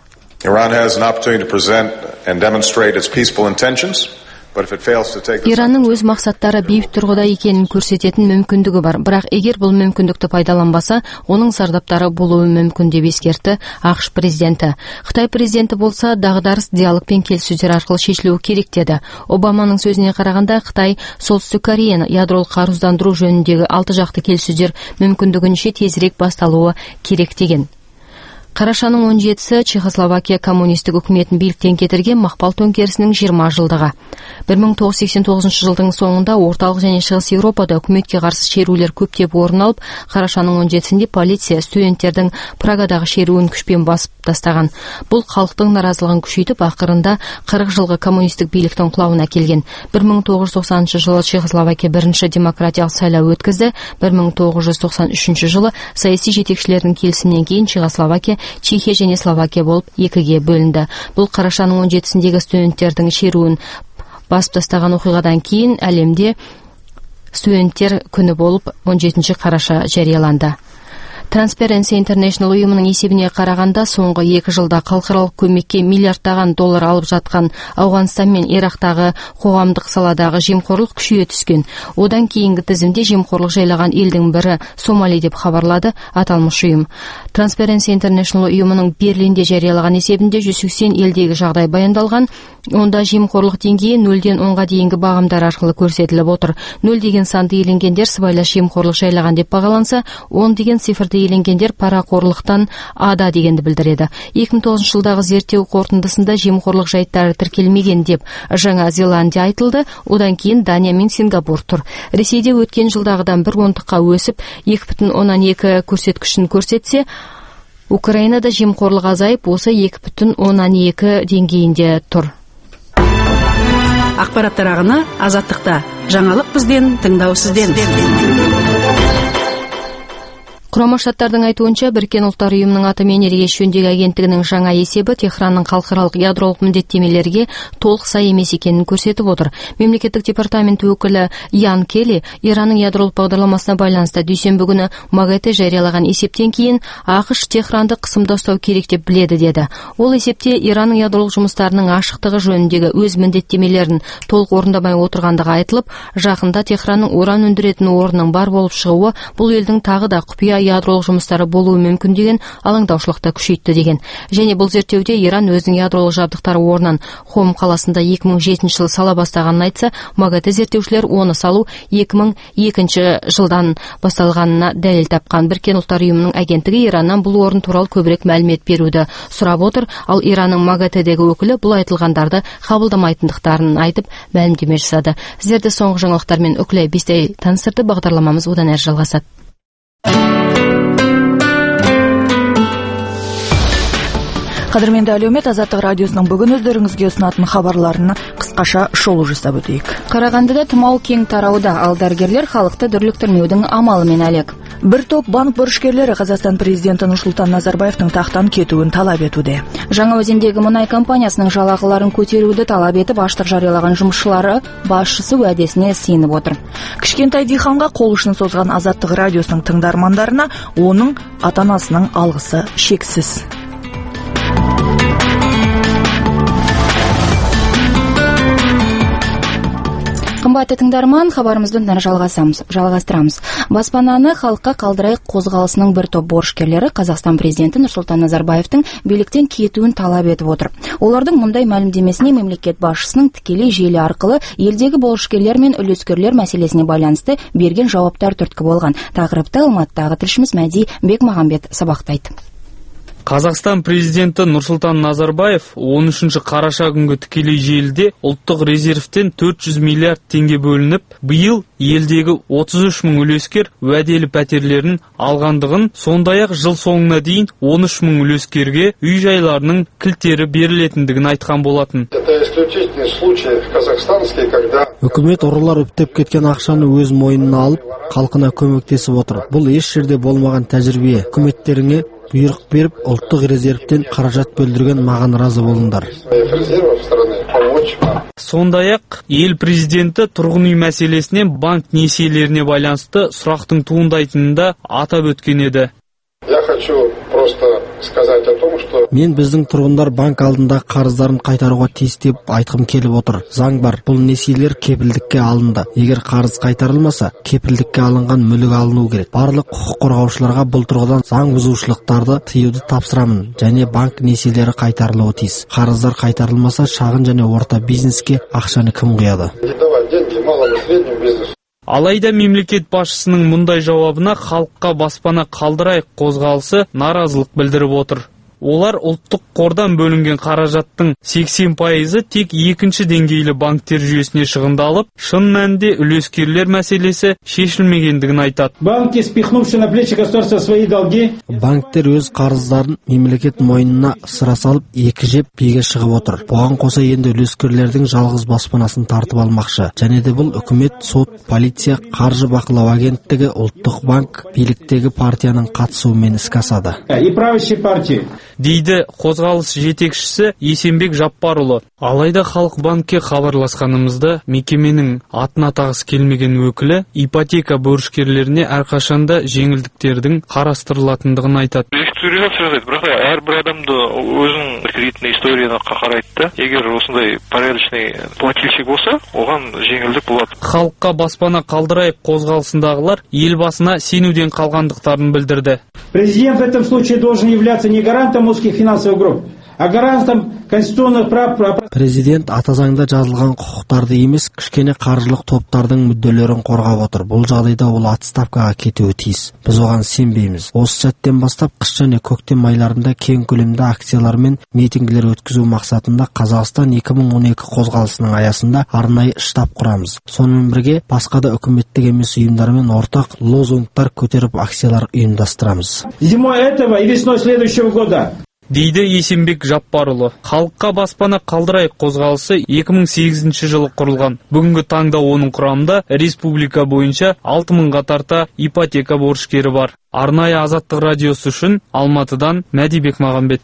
Иранның өз мақсаттары бейбіт тұрғыда екенін көрсететін мүмкіндігі бар, бірақ егер бұл мүмкіндікті пайдаланбаса, оның зардаптары болуы мүмкін деп ескертті ақш президенті. Қытай президенті болса, дағдарыс диалог пен келіссөздер арқылы шешілуі керек деді. Обаманың сөзіне қарағанда, Қытай Солтүстік Кореяны ядролық қарусыздандыру жөніндегі 6 жақты келіссөздер мүмкіндігінше тезірек басталуы керек деген. Қарашаның 17-сі Чехословакия коммунистік үкіметін биліктен кетірген мақпал төңкерісінің 20 жылдығы. 1989 жылдың соңында орталық және шығыс Еуропада үкіметке қарсы шерулер көптеп орын алып, қарашаның 17-сінде полиция студенттердің Прагадағы шеруін күшпен басып тастаған. Бұл халықтың наразылығын күшейтіп, ақырында 40 жылғы коммунистік биліктің құлауына келген. 1990 жылы Чехословакия бірінші демократиялық сайлау өткізді. 1993 жылы саяси жетекшілердің келісімінен кейін Чехословакия Чехия және Словакия болып екіге бөлінді. Бұл қарашаның 17-сіндегі студенттердің шеруін басып тастаған оқиғадан кейін әлемде студенттер күні болып 17 қараша жарияланды. Transparency International ұйымының есебіне қарағанда, соңғы 2 жылда халықаралық көмекке миллиардтаған доллар алып жатқан Ауғанстан мен Ирактағы қоғамдық саладағы жемқорлық күшейе түскен. Одан кейінгі тізімде жемқорлық жайлаған елдің бірі Сомали деп хабарлады аталмыш ұйым. Transparency International ұйымының Берлинде жариялаған есебінде 180 елдегі жағдай баяндалған. Онда жемқорлық деңгейі 0-ден 10-ға дейінгі бағамдар арқылы көрсетіліп отыр. 0 деген санды иеленгендер сыбайлас жемқорлық жайлаған деп бағаланса, 10 деген цифрды иеленгендер парақорлықтан ада дегенді білдіреді. 2009 жылдағы зерттеу қорытындысында жемқорлық жайттары тіркелмеген деп Жаңа Зеландия айтылды. Одан кейін Дания мен Сингапур тұр. Ресейде өткен жылдағыдан 1,10-қа өсіп 2,2 көрсеткішін көрсетсе, Украинада жемқорлық азайып, осы 2,2 деңгейінде тұр. Ақпараттар ағыны Азаттықта. Жаңалық бізден, тыңдау сізден. Құрама Штаттардың айтуынша, Біріккен ұлттар ұйымының атом энергия жөніндегі агенттігінің жаңа есебі Техранның халықаралық ядролық міндеттемелерге толық сай емес екенін көрсетіп отыр. Мемлекеттік департамент өкілі Ян Келли Иранның ядролық бағдарламасына байланысты дүйсенбі күні МАГАТЭ жариялаған есептен кейін ақш Техранды қысымда ұстау керек деп біледі деді. Ол есепте Иранның ядролық жұмыстарының ашықтығы жөніндегі өз міндеттемелерін толық орындамай отырғандығы айтылып, жақында Техранның уран өндіретін орнының бар болып шығуы бұл елдің тағы да құпия ядролық жұмыстары болуы мүмкін деген алаңдаушылықты күшейтті деген. Және бұл зерттеуде Иран өзінің ядролық жабдықтары орнын Хом қаласында 2007 жылы сала бастағанын айтса, МАГАТЭ зерттеушілер оны салу 2002 жылдан басталғанына дәлел тапқан. Біріккен ұлттар ұйымының агенттігі Ираннан бұл орын туралы көбірек мәлімет беруді сұрап отыр, ал Иранның МАГАТЭдегі өкілі бұл айтылғандарды қабылдамайтындықтарын айтып мәлімдеме жасады. Сіздерді соңғы жаңалықтармен Үкілі Бестай таныстырды. Бағдарламамыз одан әрі жалғасады. Қадірменді әлеумет, Азаттық радиосының бүгін өздеріңізге ұсынатын хабарларына қысқаша шолу жасап өтейік. Қарағандыда тұмау кең тарауда, ал дәрігерлер халықты дүрліктірмеудің амалымен әлек. Бір топ банк борышкерлері Қазақстан президенті Нұрсұлтан Назарбаевтың тақтан кетуін талап етуде. Жаңаөзендегі мұнай компаниясының жалақыларын көтеруді талап етіп, аштық жариялаған жұмысшылары басшысы уәдесіне сеніп отыр. Кішкентай Диханға қол ұшын созған Азаттық радиосының тыңдармандарына оның ата-анасының алғысы шексіз. Қымбатты тыңдарман, хабарымызды жалғастырамыз. Баспананы халыққа қалдырайық қозғалысының бір топ борышкерлері Қазақстан президенті Нұрсұлтан Назарбаевтың биліктен кетуін талап етіп отыр. Олардың мұндай мәлімдемесіне мемлекет басшысының тікелей желі арқылы елдегі борышкерлер мен үлескерлер мәселесіне байланысты берген жауаптар түрткі болған. Тақырыпты Алматыдағы тілшіміз Мәди Бекмағамбет сабақтайды. Қазақстан президенті Нұрсұлтан Назарбаев 13 қараша күнгі тікелей желіде ұлттық резервтен 400 миллиард теңге бөлініп, биыл елдегі 33 мың үлескер уәделі пәтерлерін алғандығын, сондай-ақ жыл соңына дейін 13 мың үлескерге үй жайларының кілттері берілетіндігін айтқан болатын. Үкімет ұрылар үптеп кеткен ақшаны өз мойнына алып, халқына көмектесіп отыр. Бұл еш жерде болмаған тәжірибе. Үкіметтеріңе бұйрық беріп, ұлттық резервтен қаражат бөлдірген маған разы болыңдар. Сондай-ақ ел президенті тұрғын үй мәселесінен банк несиелеріне байланысты сұрақтың туындайтынын да атап өткен еді. Мен біздің тұрғындар банк алдында қарыздарын қайтаруға тиіс деп айтқым келіп отыр. Заң бар, бұл несиелер кепілдікке алынды. Егер қарыз қайтарылмаса, кепілдікке алынған мүлік алыну керек. Барлық құқық қорғаушыларға бұл тұрғыдан заң бұзушылықтарды тыюды тапсырамын, және банк несиелері қайтарылуы тиіс. Қарыздар қайтарылмаса, шағын және орта бизнеске ақшаны кім құяды? Алайда мемлекет басшысының мұндай жауабына халыққа баспана қалдырайық қозғалысы наразылық білдіріп отыр. Олар ұлттық қордан бөлінген қаражаттың 80% тек екінші деңгейлі банктер жүйесіне шығындалып, шын мәнінде үлескерлер мәселесі шешілмегендігін айтады. Банктер өз қарыздарын мемлекет мойнына ысыра салып, екі жеп биге шығып отыр. Бұған қоса енді үлескерлердің жалғыз баспанасын тартып алмақшы. Және де бұл үкімет, сот, полиция, қаржы бақылау агенттігі, ұлттық банк, биліктегі партияның қатысуымен іске асады. Дейді қозғалыс жетекшісі Есенбек Жаппарұлы. Алайда халық банкке хабарласқанымызда мекеменің атын атағысы келмеген өкілі ипотека борышкерлеріне әрқашанда жеңілдіктердің қарастырылатындығын айтады. Бірақ әрбір адамды өзінің кредитный историяны қарайды. Егер осындай порядочный плательщик болса, оған жеңілдік болады. Халыққа баспана қалдырайық қозғалысындағылар елбасына сенуден қалғандықтарын білдірді. Президент в этом случае должен являться не гарантом узких финансовых групп, а гарантом конституционных прав. Президент ата заңда жазылған құқықтарды емес, кішкене қаржылық топтардың мүдделерін қорғап отыр. Бұл жағдайда ол отставкаға кетуі тиіс. Біз оған сенбейміз. Осы сәттен бастап қыс және көктем айларында кең көлемді акциялар мен митингілер өткізу мақсатында Қазақстан 2012 қозғалысының аясында арнайы штаб құрамыз. Сонымен бірге басқа да үкіметтік емес ұйымдармен ортақ лозунгтар көтеріп акциялар ұйымдастырамыз. Зимой этого и весной следующего года дейді Есенбек Жаппарұлы. Халыққа баспана қалдырайық қозғалысы 2008 жылы құрылған. Бүгінгі таңда оның құрамында республика бойынша 6000-ға тарта ипотека борышкері бар. Арнайы Азаттық радиосы үшін Алматыдан Мәдибек Мағамбет.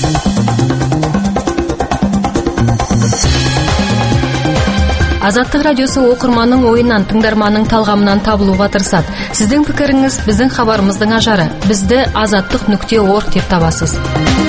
Азаттық радиосы оқырманның ойынан, тыңдарманның талғамынан табылуға тырысады. Сіздің пікіріңіз біздің хабарымыздың ажары. Бізді azаттық.org деп табасыз.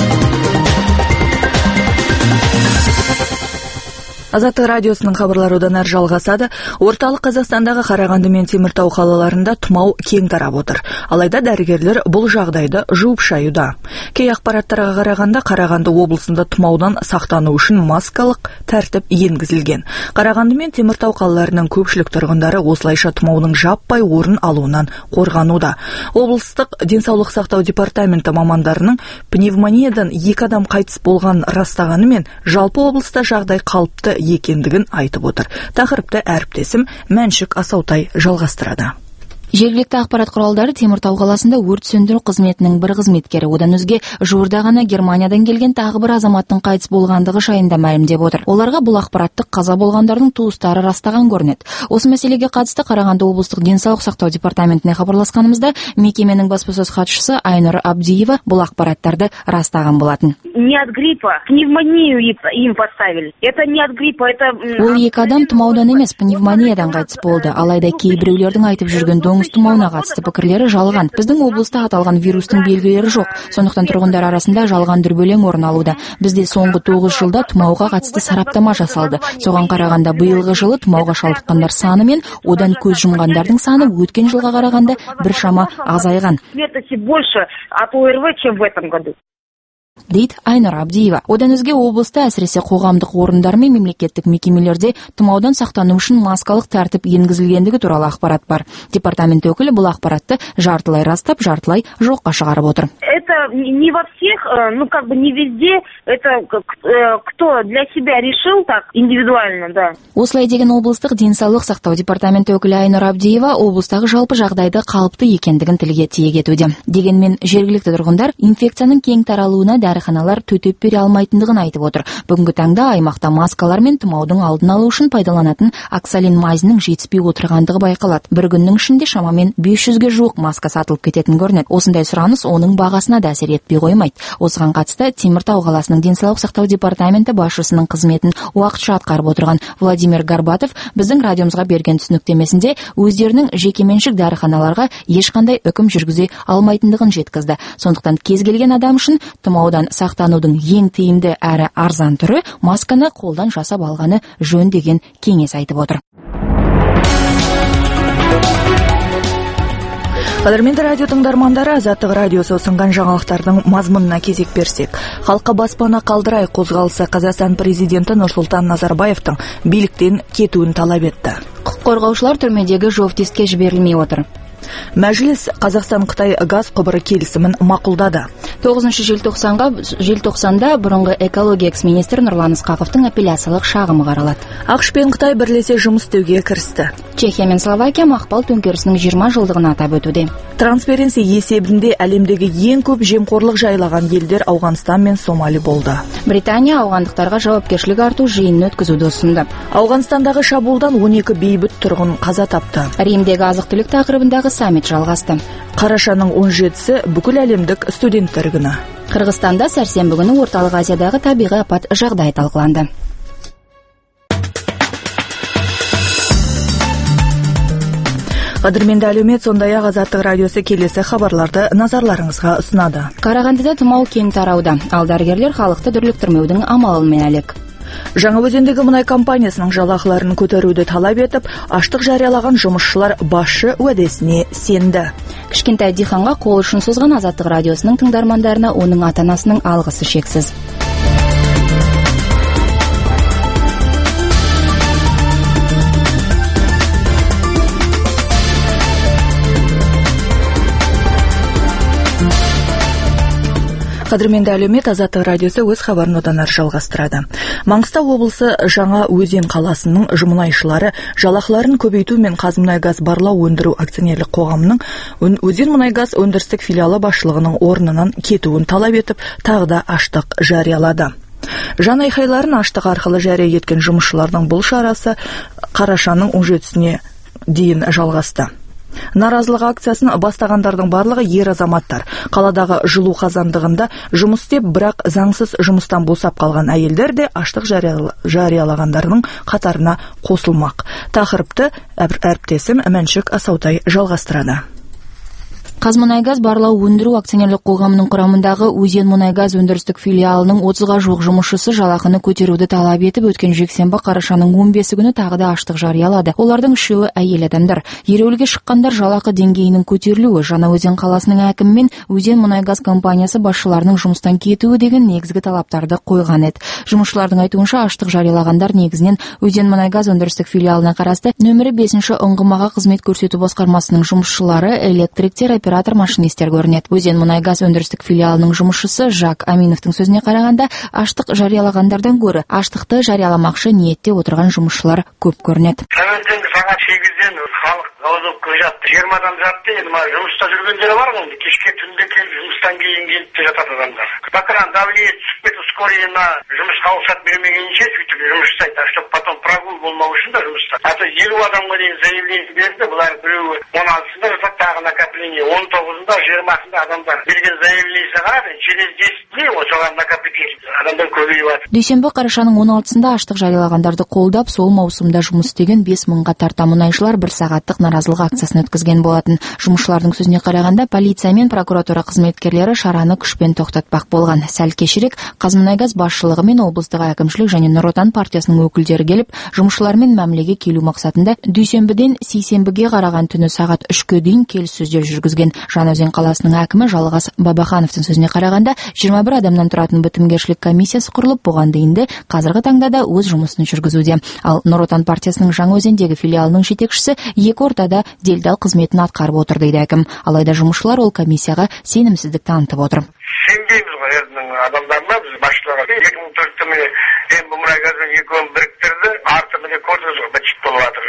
Азаттық радиосының хабарлары одан әрі жалғасады. Орталық Қазақстандағы Қарағанды мен Теміртау қалаларында тұмау кең тарап отыр. Алайда дәрігерлер бұл жағдайды жуып шаюда. Кей ақпараттарға қарағанда Қарағанды облысында тұмаудан сақтану үшін маскалық тәртіп енгізілген. Қарағанды мен Теміртау қалаларының көпшілік тұрғындары осылайша тұмаудың жаппай орын алуынан қорғануда. Облыстық денсаулық сақтау департаменті мамандарының пневмониядан 2 адам қайтыс болған растағанымен, жалпы облыста жағдай қалыпты екендігін айтып отыр. Тақырыпты әріптесім Мәншік Асаутай жалғастырады. Жергілікті ақпарат құралдары Теміртау қаласында өрт сөндіру қызметінің бір қызметкері, одан өзге жуырда ғана Германиядан келген тағы бір азаматтың қайтыс болғандығы жайында мәлімдеп отыр. Оларға бұл ақпаратты қаза болғандардың туыстары растаған көрінеді. Осы мәселеге қатысты Қарағанды облыстық денсаулық сақтау департаментіне хабарласқанымызда мекеменің баспасөз хатшысы Айнұр Абдиева бұл ақпараттарды растаған болатын. Не от гриппа, пневмонию им поставили. Это не от гриппа, это... Ол 2 адам тұмаудан емес, пневмониядан қайтыс болды. Алайда кейбіреулердің айтып жүрген доңыз тұмауына қатысты пікірлері жалған. Біздің облыста аталған вирустың белгілері жоқ. Сондықтан тұрғындар арасында жалған дүрбелең орын алуда. Бізде соңғы 9 жылда тұмауға қатысты сараптама жасалды. Соған қарағанда биылғы жылы тұмауға шалдыққандар саны мен одан көз жұмғандардың саны өткен жылға қарағанда біршама азайған. Больше от ОРВ, чем в этом году. Дейді Айнұр Абдиева. Одан өзге облыста әсіресе қоғамдық орындар мен мемлекеттік мекемелерде тұмаудан сақтану үшін маскалық тәртіп енгізілгендігі туралы ақпарат бар. Департамент өкілі бұл ақпаратты жартылай растап, жартылай жоққа шығарып отыр. Это не во всех, не везде, это кто для себя решил так индивидуально, да. Осылай деген облыстық денсаулық сақтау департаменті өкілі Айнұр Абдиева облыстағы жалпы жағдайды қалыпты екендігін тілге тиек етуде. Дегенмен жергілікті тұрғындар инфекцияның кең таралуына дәріханалар төтеп бере алмайтындығын айтып отыр. Бүгінгі таңда аймақта маскалар мен тұмаудың алдын алу үшін пайдаланатын оксалин мазінің жетіспей отырғандығы байқалады. Бір күннің ішінде шамамен 500-ге жуық маска сатылып кететін көрінеді. Осындай сұраныс оның бағасына да әсер етпей қоймайды. Осыған қатысты Теміртау қаласының денсаулық сақтау департаменті басшысының қызметін уақытша атқарып отырған Владимир Горбатов біздің радиомызға берген түсініктемесінде өздерінің жекеменшік дәріханаларға ешқандай үкім жүргізе алмайтындығын жеткізді. Сондықтан кез келген адам үшін тұмаудан сақтанудың ең тиімді әрі арзан түрі масканы қолдан жасап алғаны жөн деген кеңес айтып отыр. Қадірменді радио тыңдармандары, Азаттық радиосы ұсынған жаңалықтардың мазмұнына кезек берсек. Халыққа баспана қалдырайық қозғалысы Қазақстан президенті Нұрсұлтан Назарбаевтың биліктен кетуін талап етті. Құқық қорғаушылар түрмедегі журналистке жіберілмей отыр. Мәжіліс Қазақстан-Қытай газ құбыры келісімін мақұлдады. 9 желтоқсанда бұрынғы экология экс-министр Нұрлан Ысқақовтың апелляциялық шағымы қаралады. ақш пен Қытай бірлесе жұмыс істеуге кірісті. Чехия мен Словакия мақпал төңкерісінің 20 жылдығын атап өтуде. Трансперенси есебінде әлемдегі ең көп жемқорлық жайлаған елдер Ауғанстан мен Сомали болды. Британия ауғандықтарға жауапкершілік арту жиынын өткізуді ұсынды. Ауғанстандағы шабуылдан 12 бейбіт тұрғын қаза тапты. Римдегі азық-түлік тақырыбындағы саммит жалғасты. Қарашаның 17-сі бүкіл әлемдік студенттер күні. Қырғызстанда сәрсенбі күні Орталық Азиядағы табиғи апат жағдайы талқыланды. Қадірменді әлеумет, сондай-ақ Азаттық радиосы келесі хабарларды назарларыңызға ұсынады. Қарағандыда тұмау кең тарауда, ал дәрігерлер халықты дүрліктірмеудің амалымен әлек. Жаңаөзендегі мұнай компаниясының жалақыларын көтеруді талап етіп, аштық жариялаған жұмысшылар басшы уәдесіне сенді. Кішкентай диханға қол ұшын созған Азаттық радиосының тыңдармандарына оның ата-анасының алғысы шексіз. Қадірменді әлеумет, Азаттық радиосы өз хабарын одан әрі жалғастырады. Маңғыстау облысы Жаңа Өзен қаласының жұмынайшылары жалақыларын көбейту мен Қазмұнайгаз барлау өндіру акционерлік қоғамының Өзен мұнайгаз өндірістік филиалы басшылығының орнынан кетуін талап етіп, тағы да аштық жариялады. Жан айқайларын аштық арқылы жария еткен жұмысшылардың бұл шарасы қарашаның 17-сіне дейін жалғасты. Наразылық акциясын бастағандардың барлығы ер азаматтар. Қаладағы жылу қазандығында жұмыс істеп, бірақ заңсыз жұмыстан босап қалған әйелдер де аштық жариялағандардың қатарына қосылмақ. Тақырыпты әріптесім Мәншік Асаутай жалғастырады. Қазмұнайгаз барлау өндіру акционерлік қоғамының құрамындағы Өзен мұнайгаз өндірістік филиалының 30-ға жуық жұмысшысы жалақыны көтеруді талап етіп, өткен жексенбі қарашаның 15 күні тағы да аштық жариялады. Олардың 3-і әйел адамдар. Ереуілге шыққандар жалақы деңгейінің көтерілуі, Жаңаөзен қаласының әкімі мен Өзен мұнайгаз компаниясы басшыларының жұмыстан кетуі деген негізгі талаптарды қойған еді. Жұмысшылардың айтуынша аштық жариялағандар негізінен Өзен мұнайгаз өндірістік филиалына қарасты нөмірі 5-ші ұңғымаға қызмет көрсету басқармасының жұмысшылары, электриктер, оператор, машинистер көрінеді. Өзен мұнайгаз өндірістік филиалының жұмысшысы Жак Аминовтың сөзіне қарағанда, аштық жариялағандардан гөрі аштықты жарияламақшы ниетте отырған жұмысшылар көп көрінеді. Таңертеңгі сағат 8-ден халық голодовкаға жатты. 20 адам жатты. Енді жұмыста жүргендері бар ғой. Кешке түнде келіп, жұмыстан кейін келіп те жатады адамдар. Бақыран давление түсіп кетіп, скорыйына жұмысқа рұқсат бермегенше сөйтіп жұмыс жасайды. Чтобы потом прогул болмау үшін де жұмыста. А то 50 адамға дейін заявление берді. Бұлар біреуі 16-сында жатады, тағы накопление 19-ында, 20-сында адамдар берген заявлениесіне қарады. Через 10 дней осыған накопитель адамдар көбейіп жатыр. Дүйсенбі қарашаның 16-сында аштық жариялағандарды қолдап, сол маусымда жұмыс істеген 5000-ға тарта мұнайшылар 1 сағаттық наразылық акциясын өткізген болатын. Жұмысшылардың сөзіне қарағанда, полиция мен прокуратура қызметкерлері шараны күшпен тоқтатпақ болған. Сәл кешірек Қазмұнайгаз басшылығы мен облыстық әкімшілік және Нұр Отан партиясының өкілдері келіп, жұмысшылармен мәмілеге келу мақсатында дүйсенбіден сейсенбіге қараған түні сағат 3-ке дейін келіссөздер жүргізген. Жаңаөзен қаласының әкімі Жалғас Бабахановтың сөзіне қарағанда, 21 адамнан тұратын бітімгершілік комиссиясы құрылып, бұған дейін де қазіргі таңда да өз жұмысын жүргізуде. Ал Нұр Отан партиясының Жаңаөзендегі филиалының жетекшісі екі ортада делдал қызметін атқарып отыр дейді әкім. Алайда жұмысшылар ол комиссияға сенімсіздік танытып отыр. Сенбейміз ғой ердің адамдарына, біз басшыларға 2004-те мұнайгазбен екеуін біріктірді, арты міне көрдіңіз ғой, бітіп болып жатыр.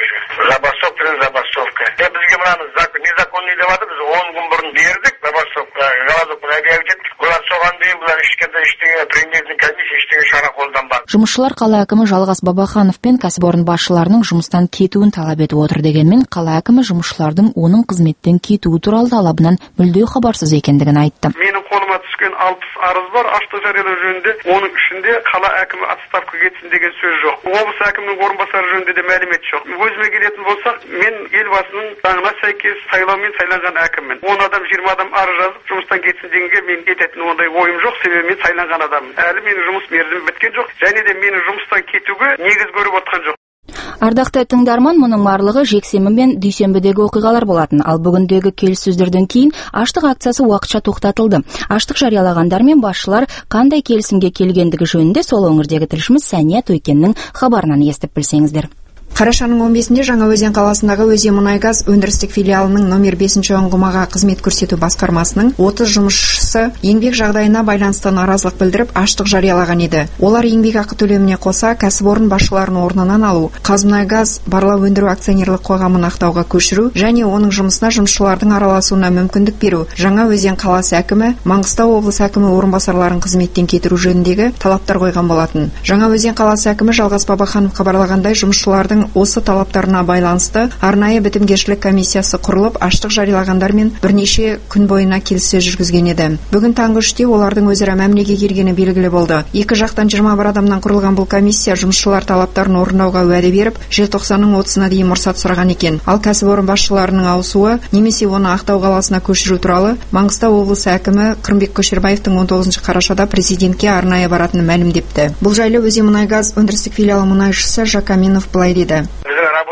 Забастовка. Бізге мынаны незаконный деп жатыр, біз 10 күн бұрын бердік, забастовка, голодовканы объявить еттік. Бұлар соған дейін бұлар ештеңе премьердің комиссия ештеңе шара қолданбады. Жұмысшылар қала әкімі Жалғас Бабаханов пен кәсіпорын басшыларының жұмыстан кетуін талап етіп отыр дегенмен, қала әкімі жұмысшылардың оның қызметтен кетуі туралы талабынан мүлде хабарсыз екендігін айтты. Менің қолыма түскен 60 арыз бар, аштық жариялау жөнінде, оның ішінде қала әкімі отставка кетсін деген сөз жоқ. Облыс әкімінің орынбасары жөнінде де мәлімет жоқ. Өзіме келетін болсақ, мен елбасының заңына сәйкес сайлаумен сайланған әкіммін. 10 адам, 20 адам арыз жазып, жұмыстан кетсін дегенге мен кететін ондай ойым жоқ, себебі мен сайланған адаммын. Әлі менің жұмыс мерзімі біткен жоқ, және де мені жұмыстан кетуге негіз көріп отқан жоқ. Ардақты тыңдарман, мұның барлығы жексенбі мен дүйсенбідегі оқиғалар болатын. Ал бүгіндегі келіссөздерден кейін аштық акциясы уақытша тоқтатылды. Аштық жариялағандар мен басшылар қандай келісімге келгендігі жөнінде сол өңірдегі тілшіміз Сәния Тойкеннің хабарынан естіп білсеңіздер. Қарашаның 15-інде Жаңаөзен қаласындағы Өзен мұнайгаз өндірістік филиалының номер 5-ші ұңғымаға қызмет көрсету басқармасының 30 жұмысшысы еңбек жағдайына байланысты наразылық білдіріп аштық жариялаған еді. Олар еңбек ақы төлеміне қоса кәсіпорын басшыларын орнынан алу, Қазмұнайгаз барлау өндіру акционерлік қоғамын ақтауға көшіру және оның жұмысына жұмысшылардың араласуына мүмкіндік беру, Жаңаөзен қаласы әкімі, Маңғыстау облысы әкімі орынбасарларын қызметтен кетіру жөніндегі талаптар қойған болатын. Жаңаөзен қаласы әкімі Жалғас Бабаханов хабарлағандай, жұмысшылардың осы талаптарына байланысты арнайы бітімгершілік комиссиясы құрылып, аштық жариялағандар мен бірнеше күн бойына келіссөз жүргізген еді. Бүгін таңғы 3-те олардың өзара мәмілеге келгені белгілі болды. Екі жақтан 21 адамнан құрылған бұл комиссия жұмысшылар талаптарын орындауға уәде беріп, желтоқсанның 30-на дейін мұрсат сұраған екен. Ал кәсіпорын басшыларының ауысуы немесе оны Ақтау қаласына көшіру туралы Маңғыстау облысы әкімі Қырымбек Көшербаевтың 19 қарашада президентке арнайы баратынын мәлімдепті. Бұл жайлы Өзен мұнайгаз өндірістік филиалы мұнайшысы Жак Аминов былай деді. Біздің рабочийлер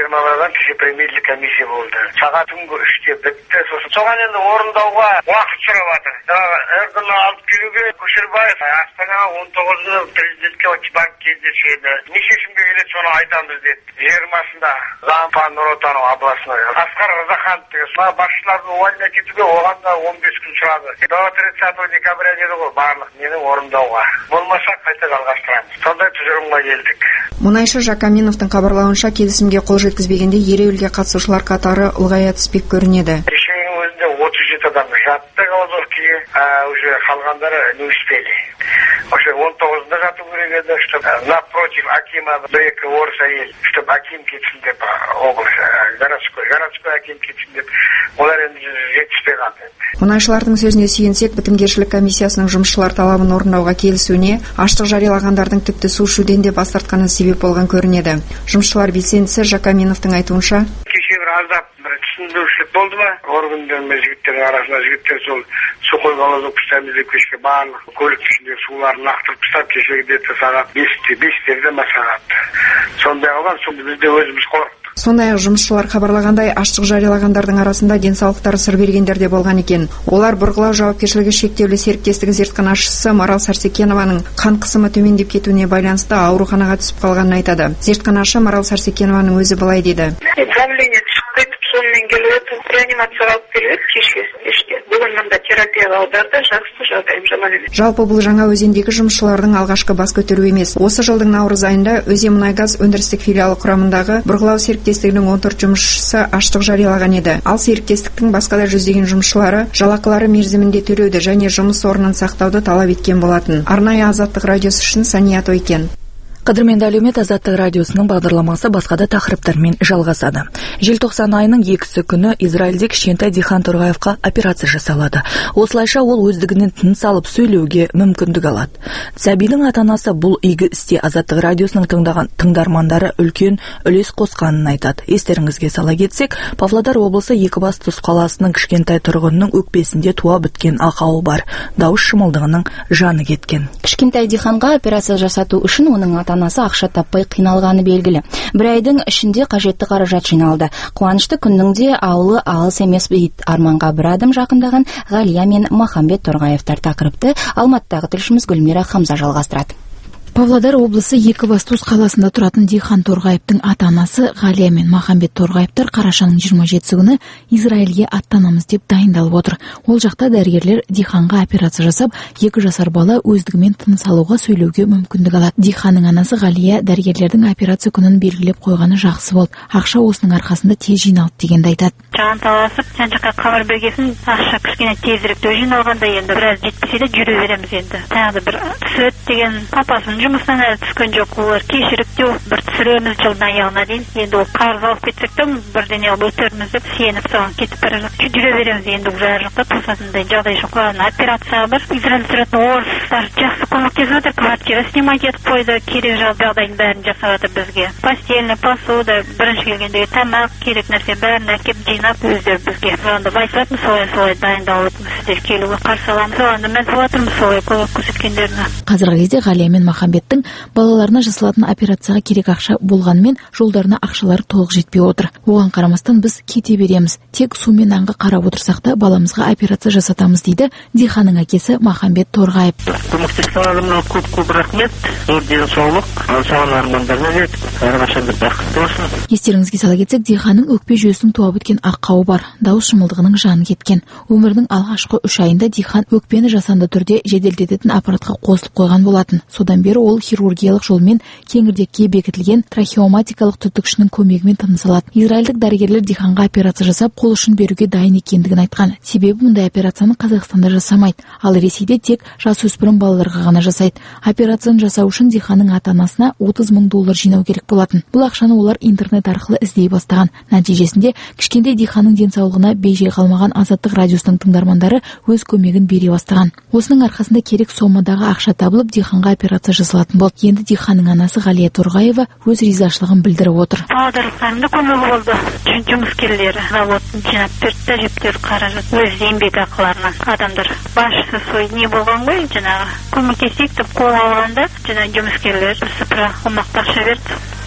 фирмалардан кеше премьерлік комиссия болды. Сағат түнгі 3-те бітті. Сосын соған енді орындауға уақыт сұрап жатыр. Эрдоғанды алып келуге Көшербаев Астанаға 19-ны президентке барып кездеседі. Не шешімге келеді, соны айтамыз деді. 20-сында Зампан Нұр Отан обласына Асқар Рзаханов деген басшылардың уайына кетуге оған да 15 күн сұрады. До 30 декабря деді ғой барлық нені орындауға. Болмаса қайта жалғастырамыз. Сондай тұжырымға келдік. Мұнайшы Жакаминовтың хабарлауынша келісімге қол жеткізбегенде ереуілге қатысушылар қатары ұлғая түспек көрінеді. Решенің өзінде 37 адам жатты Голодовкеге, уже қалғандары не успели. Уже 19-да жату керек еді, чтобы напротив Акима бір-екі орыс әйел, чтобы Аким кетсін деп, облыс, городской Аким кетсін деп, олар енді жетіспей қалды. Мұнайшылардың сөзіне сүйенсек, бітімгершілік комиссиясының жұмысшылар талабын орындауға келісуіне аштық жариялағандардың тіпті су ішуден де бас тартқаны себеп болған көрінеді. Жұмысшылар белсендісі Жакаминовтың айтуынша, кеше бір аздап бір түсіндірушілік болды ма? Органдар мен жігіттердің арасында жігіттер сол сухой Голодовка стамизде кешке барлық көлік ішінде суларын лақтырып тастап, кешегі где-то сағат 5-терде ма сағат. Сондай қалған, бізде өзіміз қорықтық. Сондай-ақ жұмысшылар хабарлағандай, аштық жариялағандардың арасында денсаулықтары сыр бергендер де болған екен. Олар Бұрғылау жауапкершілігі шектеулі серіктестігі зертханашысы Марал Сарсекенованың қан қысымы төмендеп кетуіне байланысты ауруханаға түсіп қалғанын айтады. Зертханашы Марал Сарсекенованың өзі былай дейді. Давление түсіп кетіп, сонымен келіп, реанимацияға алып келіп, кешке. Бүгін мында терапияға аударды, жақсы жағдайым жаман емес. Жалпы бұл жаңа өзендегі жұмысшылардың алғашқы бас көтеру емес. Осы жылдың наурыз айында Өзенмұнайгаз өндірістік филиалы құрамындағы Бұрғылау серіктестігінің 14 жұмысшысы аштық жариялаған еді. Ал серіктестіктің басқа да жүздеген жұмысшылары жалақылары мерзімінде төлеуді және жұмыс орнын сақтауды талап еткен болатын. Арнайы Азаттық радиосы үшін Сания Тойкен. Қадірменді әлеумет, Азаттық радиосының бағдарламасы басқа да тақырыптармен жалғасады. Желтоқсан айының 2 күні Израильде кішкентай Дихан Торғаевқа операция жасалады. Осылайша ол өздігінен тыныс алып сөйлеуге мүмкіндік алады. Сәбидің ата-анасы бұл игі істе Азаттық радиосының тыңдармандары үлкен үлес қосқанын айтады. Естеріңізге сала кетсек, Павлодар облысы Екібастұз қаласының кішкентай тұрғынның өкпесінде туа біткен ақауы бар. Дауыс шымылдығының жаны кеткен. Кішкентай Диханға операция жасату үшін оның ата-анасы ақша таппай қиналғаны белгілі. Бір айдың ішінде қажетті қаражат жиналды. Қуанышты күннің де ауылы алыс емес дейді. Арманға бір адым жақындаған Ғалия мен Махамбет Торғаевтар тақырыпты Алматыдағы тілшіміз Гүлмира Хамза жалғастырады. Павлодар облысы Екібастұз қаласында тұратын Дихан Торғаевтың ата-анасы Ғалия мен Махамбет Торғаевтар қарашаның 27 күні Израильге аттанамыз деп дайындалып отыр. Ол жақта дәрігерлер Диханға операция жасап, 2 жасар бала өздігімен тыныс алуға, сөйлеуге мүмкіндік алады. Диханның анасы Ғалия дәрігерлердің операция күнін белгілеп қойғаны жақсы болды. Ақша осының арқасында тез жиналды дегенді айтады. Жанталасып, жан-жаққа қабар бергесін, ақша кішкене тезірек жиналғанда енді біраз жетпесе де жүре береміз енді. Тағы бір түсірет деген папасын жұмыстан әлі түскен жоқ, олар кешіріктеу бір түсіреміз жылдың аяғына дейін. Енді ол қарыз алып кетсек те бірдеңе алып өтерміз деп сеніп соған кетіп бара жатыр. Жүре береміз енді бұл жақта тосатындай жағдай жоқ. Операция бар. Израиль тұратын орыстар жақсы көмектесіп жатыр. Квартира снимать етіп қойды. Керек жағдайдың бәрін жасап жатыр бізге. Постельный, посуда, бірінші келгендегі тамақ, керек нәрсе бәрін әкеп жинап өздері бізге. Соғанда айтатын солай дайындалып сіздер келуге қарсы аламыз. Соғанда мен жатырмыз солай көмек көрсеткендеріне. Қазіргі кезде Ғалия мен Махамбеттің балаларына жасалатын операцияға керек ақша болғанымен жолдарына ақшалары толық жетпей отыр. Оған қарамастан біз кете береміз. Тек су мен нанға қарап отырсақ та баламызға операция жасатамыз дейді Диханның әкесі Махамбет Торғаев. Көмектескеніңізге көп рахмет. Зор денсаулық, саған армандарыңа жетіп, әрқашанда бақытты болсын. Естеріңізге сала кетсек, Диханның өкпе жүйесінің туа біткен ақауы бар. Дауыс шымылдығының жаны кеткен. Өмірдің алғашқы 3 айында Дихан өкпені жасанды түрде жеделдететін аппаратқа қосылып қойған болатын. Содан бері ол хирургиялық жолмен кеңірдекке бекітілген трахеоматикалық түтікшінің көмегімен тыныс алады. Израильдік дәрігерлер Диханға операция жасап, қол ұшын беруге дайын екендігін айтқан. Себебі мұндай операцияны Қазақстанда жасамайды, ал Ресейде тек жасөспірім балаларға ғана жасайды. Операцияны жасау үшін Диханның ата-анасына $30,000 жинау керек болатын. Бұл ақшаны олар интернет арқылы іздей бастаған. Нәтижесінде кішкентай Диханның денсаулығына бей-жай қалмаған Азаттық радиосының тыңдармандары өз көмегін бере бастаған. Осының арқасында керек сомадағы ақша табылып, Диханға операция жасалатын болды. Енді Диханның анасы Ғалия Торғаева өз ризашылығын білдіріп отыр. Павлодарлықтардың да көмегі болды. Жұмыскерлері заводтың жинап берді, әжептәуір қаражат. Өз еңбек ақыларынан адамдар басшысы сой не болған ғой, жаңағы көмектесейік деп қол алғанда, жаңағы жұмыскерлер бірсыпыра қомақты ақша берді.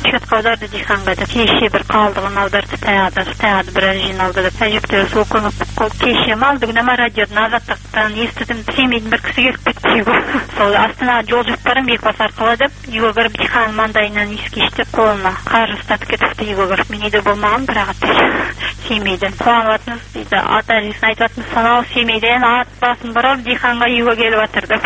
счетқа аударды диханға да. Кеше бір қалдығын аударды, таяғды біраз жиналды да. Әжептәуір сол көмек кеше малды күнәма радиодан Азаттықтан естідім. Семейдің бір кісі келіп кетті үйге. Сол Астанаға жол жүріп барам, Бекбас арқылы деп, үйге кіріп дихан маңдайынан иіскештеп қолына қаржы ұстатып кетіпті үйге кіріп. Мен үйде болмаған бірақ Семейден қуаныватырмыз дейді. Ата-әжесін айтыватырмыз, сонау Семейден ат басын бұрып диханға үйге келіп жатыр деп.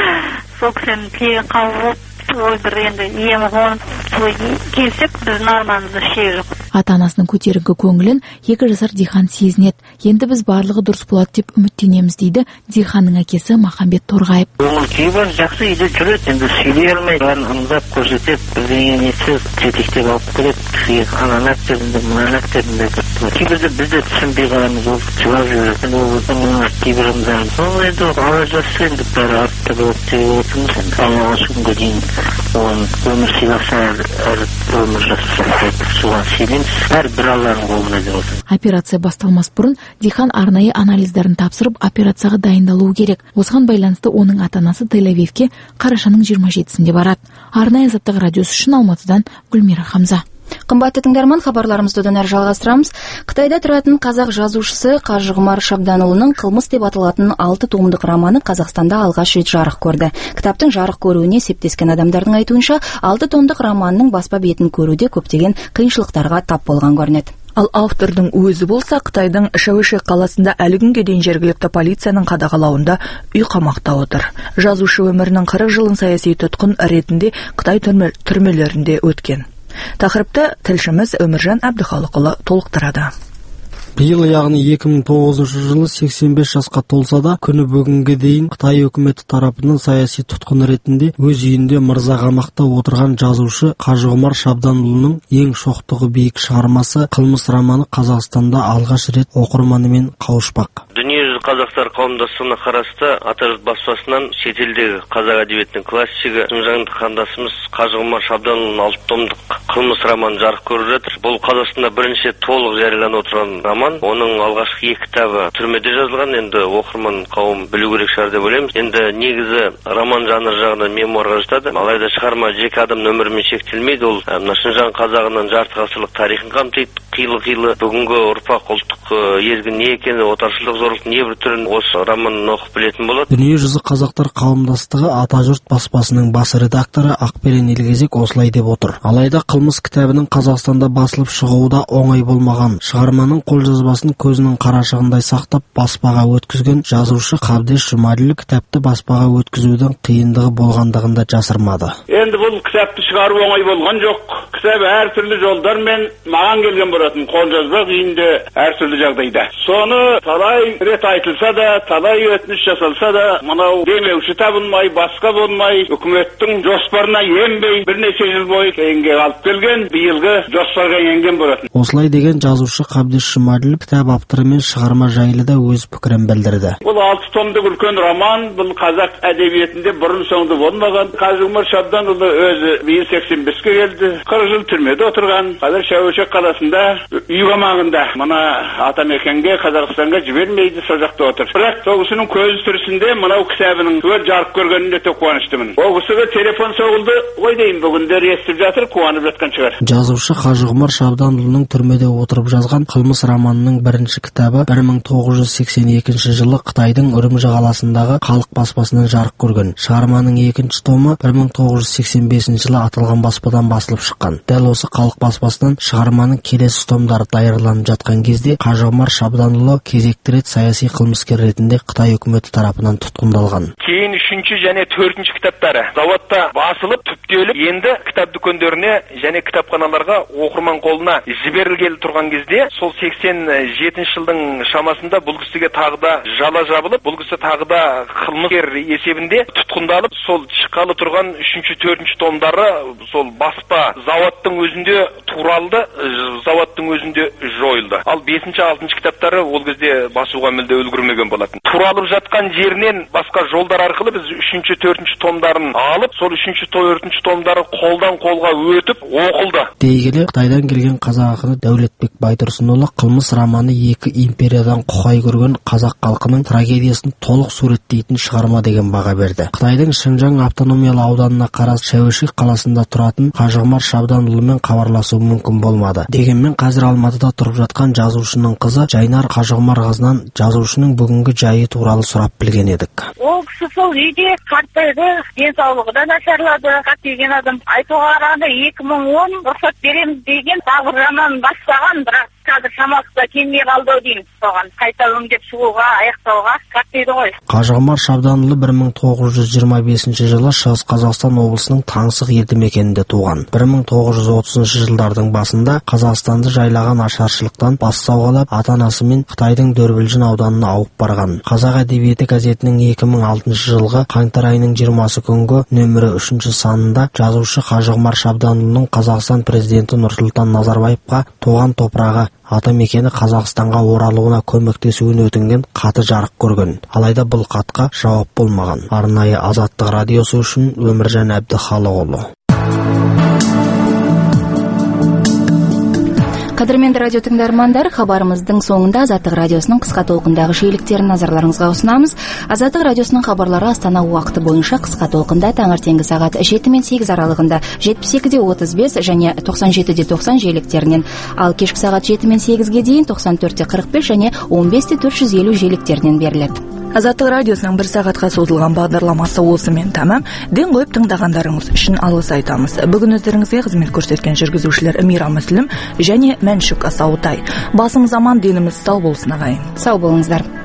Сол кісінің тілегін қабыл болып, ой бір енді иемі қонып келсек, біздің арманымызда шегі жоқ. Ата-анасының көтеріңкі көңілін 2 жасар Дихан сезінеді. Енді біз барлығы дұрыс болады деп үміттенеміз дейді Диханның әкесі Махамбет Торғайып. Ол кейбір жақсы үйде жүреді, енді сөйлей алмай, бәрін ымдап көрсетіп, бірдеңе нетсе жетектеп алып келеді. Кісіге ананы әктерінде, мынаны әктерінде кіріп. Кейбірде біз де түсінбей қаламыз, ол жылап жүреді. Ол кейбір ымдарын. Ол енді ала жассы енді бәрі артта болып тегі отырмыз енді. Аллаға күнге дейін оған өмір сыйласа, әр өмір жасаса, соған сенеміз. Бір Алланың қолында деп отыр. Операция басталмас бұрын Дихан арнайы анализдерін тапсырып, операцияға дайындалуы керек. Осыған байланысты оның ата-анасы Тель-Авивке қарашаның 27-сінде барады. Арнайы Азаттық радиосы үшін Алматыдан Гүлмира Хамза. Қымбатты тыңдарман, хабарларымызды одан әрі жалғастырамыз. Қытайда тұратын қазақ жазушысы Қажығұмар Шабданұлының «Қылмыс» деп аталатын 6 томдық романы Қазақстанда алғаш рет жарық көрді. Кітаптың жарық көруіне септескен адамдардың айтуынша, 6 томдық романның баспа бетін көруде көптеген қиыншылықтарға тап болған көрінеді. Ал автордың өзі болса, Қытайдың Шәуешек қаласында әлі күнге дейін жергілікті полицияның қадағалауында үй қамақта отыр. Жазушы өмірінің 40 жылын саяси тұтқын ретінде Қытай түрмелерінде өткен. Тақырыпты тілшіміз Өміржан Әбдіхалықұлы толықтырады. Биыл, яғни 2009 жылы 85 жасқа толса да, күні бүгінге дейін Қытай өкіметі тарапынан саяси тұтқын ретінде өз үйінде мырза қамақта отырған жазушы Қажығұмар Шабданұлының ең шоқтығы биік шығармасы «Қылмыс» романы Қазақстанда алғаш рет оқырманымен қауышпақ. Дүниежүзі қазақтар қауымдастығына қарасты Атажұрт баспасынан шетелдегі қазақ әдебиетінің классигі шыңжаңдық қандасымыз Қажығұмар Шабданұлының 6 томдық «Қылмыс» романы жарық көріп жатыр. Бұл Қазақстанда бірінші толық жарияланып отырған роман. Оның алғашқы 2 кітабы түрмеде жазылған. Енді оқырман қауым білу керек шығар деп ойлаймыз. Енді негізі роман жанры жағынан мемуарға жатады. Алайда шығарма жеке адам өмірімен шектелмейді. Ол шыңжаң қазағының жарты ғасырлық тарихын қамтиды. Қилы-қилы бүгінгі ұрпақ ұлттық езгін не екені, отаршылдық зорлық небір түрін осы романын оқып білетін болады. Дүниежүзі қазақтар қауымдастығы Атажұрт баспасының бас редакторы Ақберен Елгезек осылай деп отыр. Алайда «Қылмыс» кітабының Қазақстанда басылып шығуы да оңай болмаған. Шығарманың қолжазбасын көзінің қарашығындай сақтап баспаға өткізген жазушы Қабдеш Жұмаділ кітапты баспаға өткізудің қиындығы болғандығын да жасырмады. Енді бұл кітапты шығару оңай болған жоқ. Кітап әртүрлі жолдармен маған келген болатын, қолжазба күйінде әртүрлі жағдайда. Соны талай рет айтылса да, талай өтініш жасалса да, мынау демеуші табылмай, басқа болмай, үкіметтің жоспарына енбей, бірнеше жыл бойы кейінге алып келген, биылғы жоспарға енген болатын. Осылай деген жазушы Қабдеш Жұмаділ кітап авторы мен шығарма жайлы да өз пікірін білдірді. Бұл 6 томдық үлкен роман, бұл қазақ әдебиетінде бұрын соңды болмаған. Қажығұмар Шабданұлы өзі биыл 85-ке келді. 40 жыл түрмеде отырған. Қазір Шәуешек қаласында үй қамағында. Мына атамекенге, Қазақстанға жібермейді, сол жақта отыр. Бірақ сол кісінің көзі тірісінде мынау кітабының түгел жарық көргеніне өте қуаныштымын. Ол кісіге телефон соғылды. Ой деймін, бүгіндер естіп жатыр, қуанып жатқан шығар. Жазушы Қажығұмар Шабданұлының түрмеде отырып жазған «Қылмыс» романының бірінші кітабы 1982 жылы Қытайдың Үрімжі қаласындағы Халық баспасынан жарық көрген. Шығарманың екінші томы 1985 жылы аталған баспадан басылып шыққан. Дәл осы Халық баспасынан шығарманың келесі томдары даярланып жатқан кезде Қажығұмар Шабданұлы кезекті рет саяси қылмыскер ретінде Қытай үкіметі тарапынан тұтқындалған. Кейін 3-ші және 4-ші кітаптары заводта басылып, түптеліп, енді кітап дүкендеріне және кітапханаларға оқырман қолына жіберілгелі тұрған кезде, сол 87 жылдың шамасында бұл кісіге тағы да жала жабылып, бұл кісі тағы да қылмыскер есебінде тұтқындалып, сол шыққалы тұрған 3-ші 4-ші томдары сол баспа заводтың өзінде туралды, заводтың өзінде жойылды. Ал 5-ші 6-ші кітаптары ол кезде басуға мүлде үлгермеген болатын. Туралып жатқан жерінен басқа жолдар арқылы біз 3-ші 4-ші томдарын алып, сол 3-ші 4-ші томдары қолдан қолға өтіп оқылды. Дейгілі Қытайдан келген қазақ ақыны Дәулетбек Байтұрсынұлы «Қылмыс» романы екі империядан құқай көрген қазақ халқының трагедиясын толық суреттейтін шығарма деген баға берді. Қытайдың Шыңжаң автономиялы ауданына қарасты Шәуешек қаласында тұратын Қажығұмар Шабданұлымен хабарласу мүмкін болмады. Дегенмен қазір Алматыда тұрып жатқан жазушының қызы Жайнар Қажығұмарқызынан жазушының бүгінгі жайы туралы сұрап білген едік. Ол кісі сол үйде қартайды, денсаулығы да нашарлады, қартайған адам. Айтуға қарағанда 2010 рұқсат береміз деген бағдарламаны бастаған, бірақ қазір шамасы келмей қалды деймін. Соған қайта өңдеп шығуға, аяқтауға қартайды ғой. Қажығұмар Шабданұлы 1925 жылы Шығыс Қазақстан облысының Таңсық елді мекенінде туған. 1930 жылдардың басында Қазақстанды жайлаған ашаршылықтан бас сауғалап, ата-анасымен Қытайдың Дөрбілжін ауданына ауып барған. Қазақ әдебиеті газетінің 2006 жылғы қаңтар айының 20 күнгі нөмірі 3 санында жазушы Қажығұмар Шабданұлының Қазақстан президенті Нұрсұлтан Назарбаевқа туған топырағы, ата мекені Қазақстанға оралуына көмектесуін өтінген хаты жарық көрген. Алайда бұл хатқа жауап болмаған. Арнайы Азаттық радиосы үшін Өміржан Әбдіхалықұлы. Қадірменді радио тыңдармандар, хабарымыздың соңында Азаттық радиосының қысқа толқындағы жиіліктерін назарларыңызға ұсынамыз. Азаттық радиосының хабарлары Астана уақыты бойынша қысқа толқында таңертеңгі сағат 7 мен 8 аралығында 72-35 және 97-90 жиіліктерінен, ал кешкі сағат 7 мен 8-ге дейін 94-45 және 15-450 жиіліктерінен беріледі. Азаттық радиосының 1 сағатқа созылған бағдарламасы осымен тамам. Ден қойып тыңдағандарыңыз үшін алғыс айтамыз. Бүгін өздеріңізге қызмет көрсеткен жүргізушілер Мира Мүслім және Мәншүк Асаутай. Басымыз аман, деніміз сау болсын ағайын. Сау болыңыздар.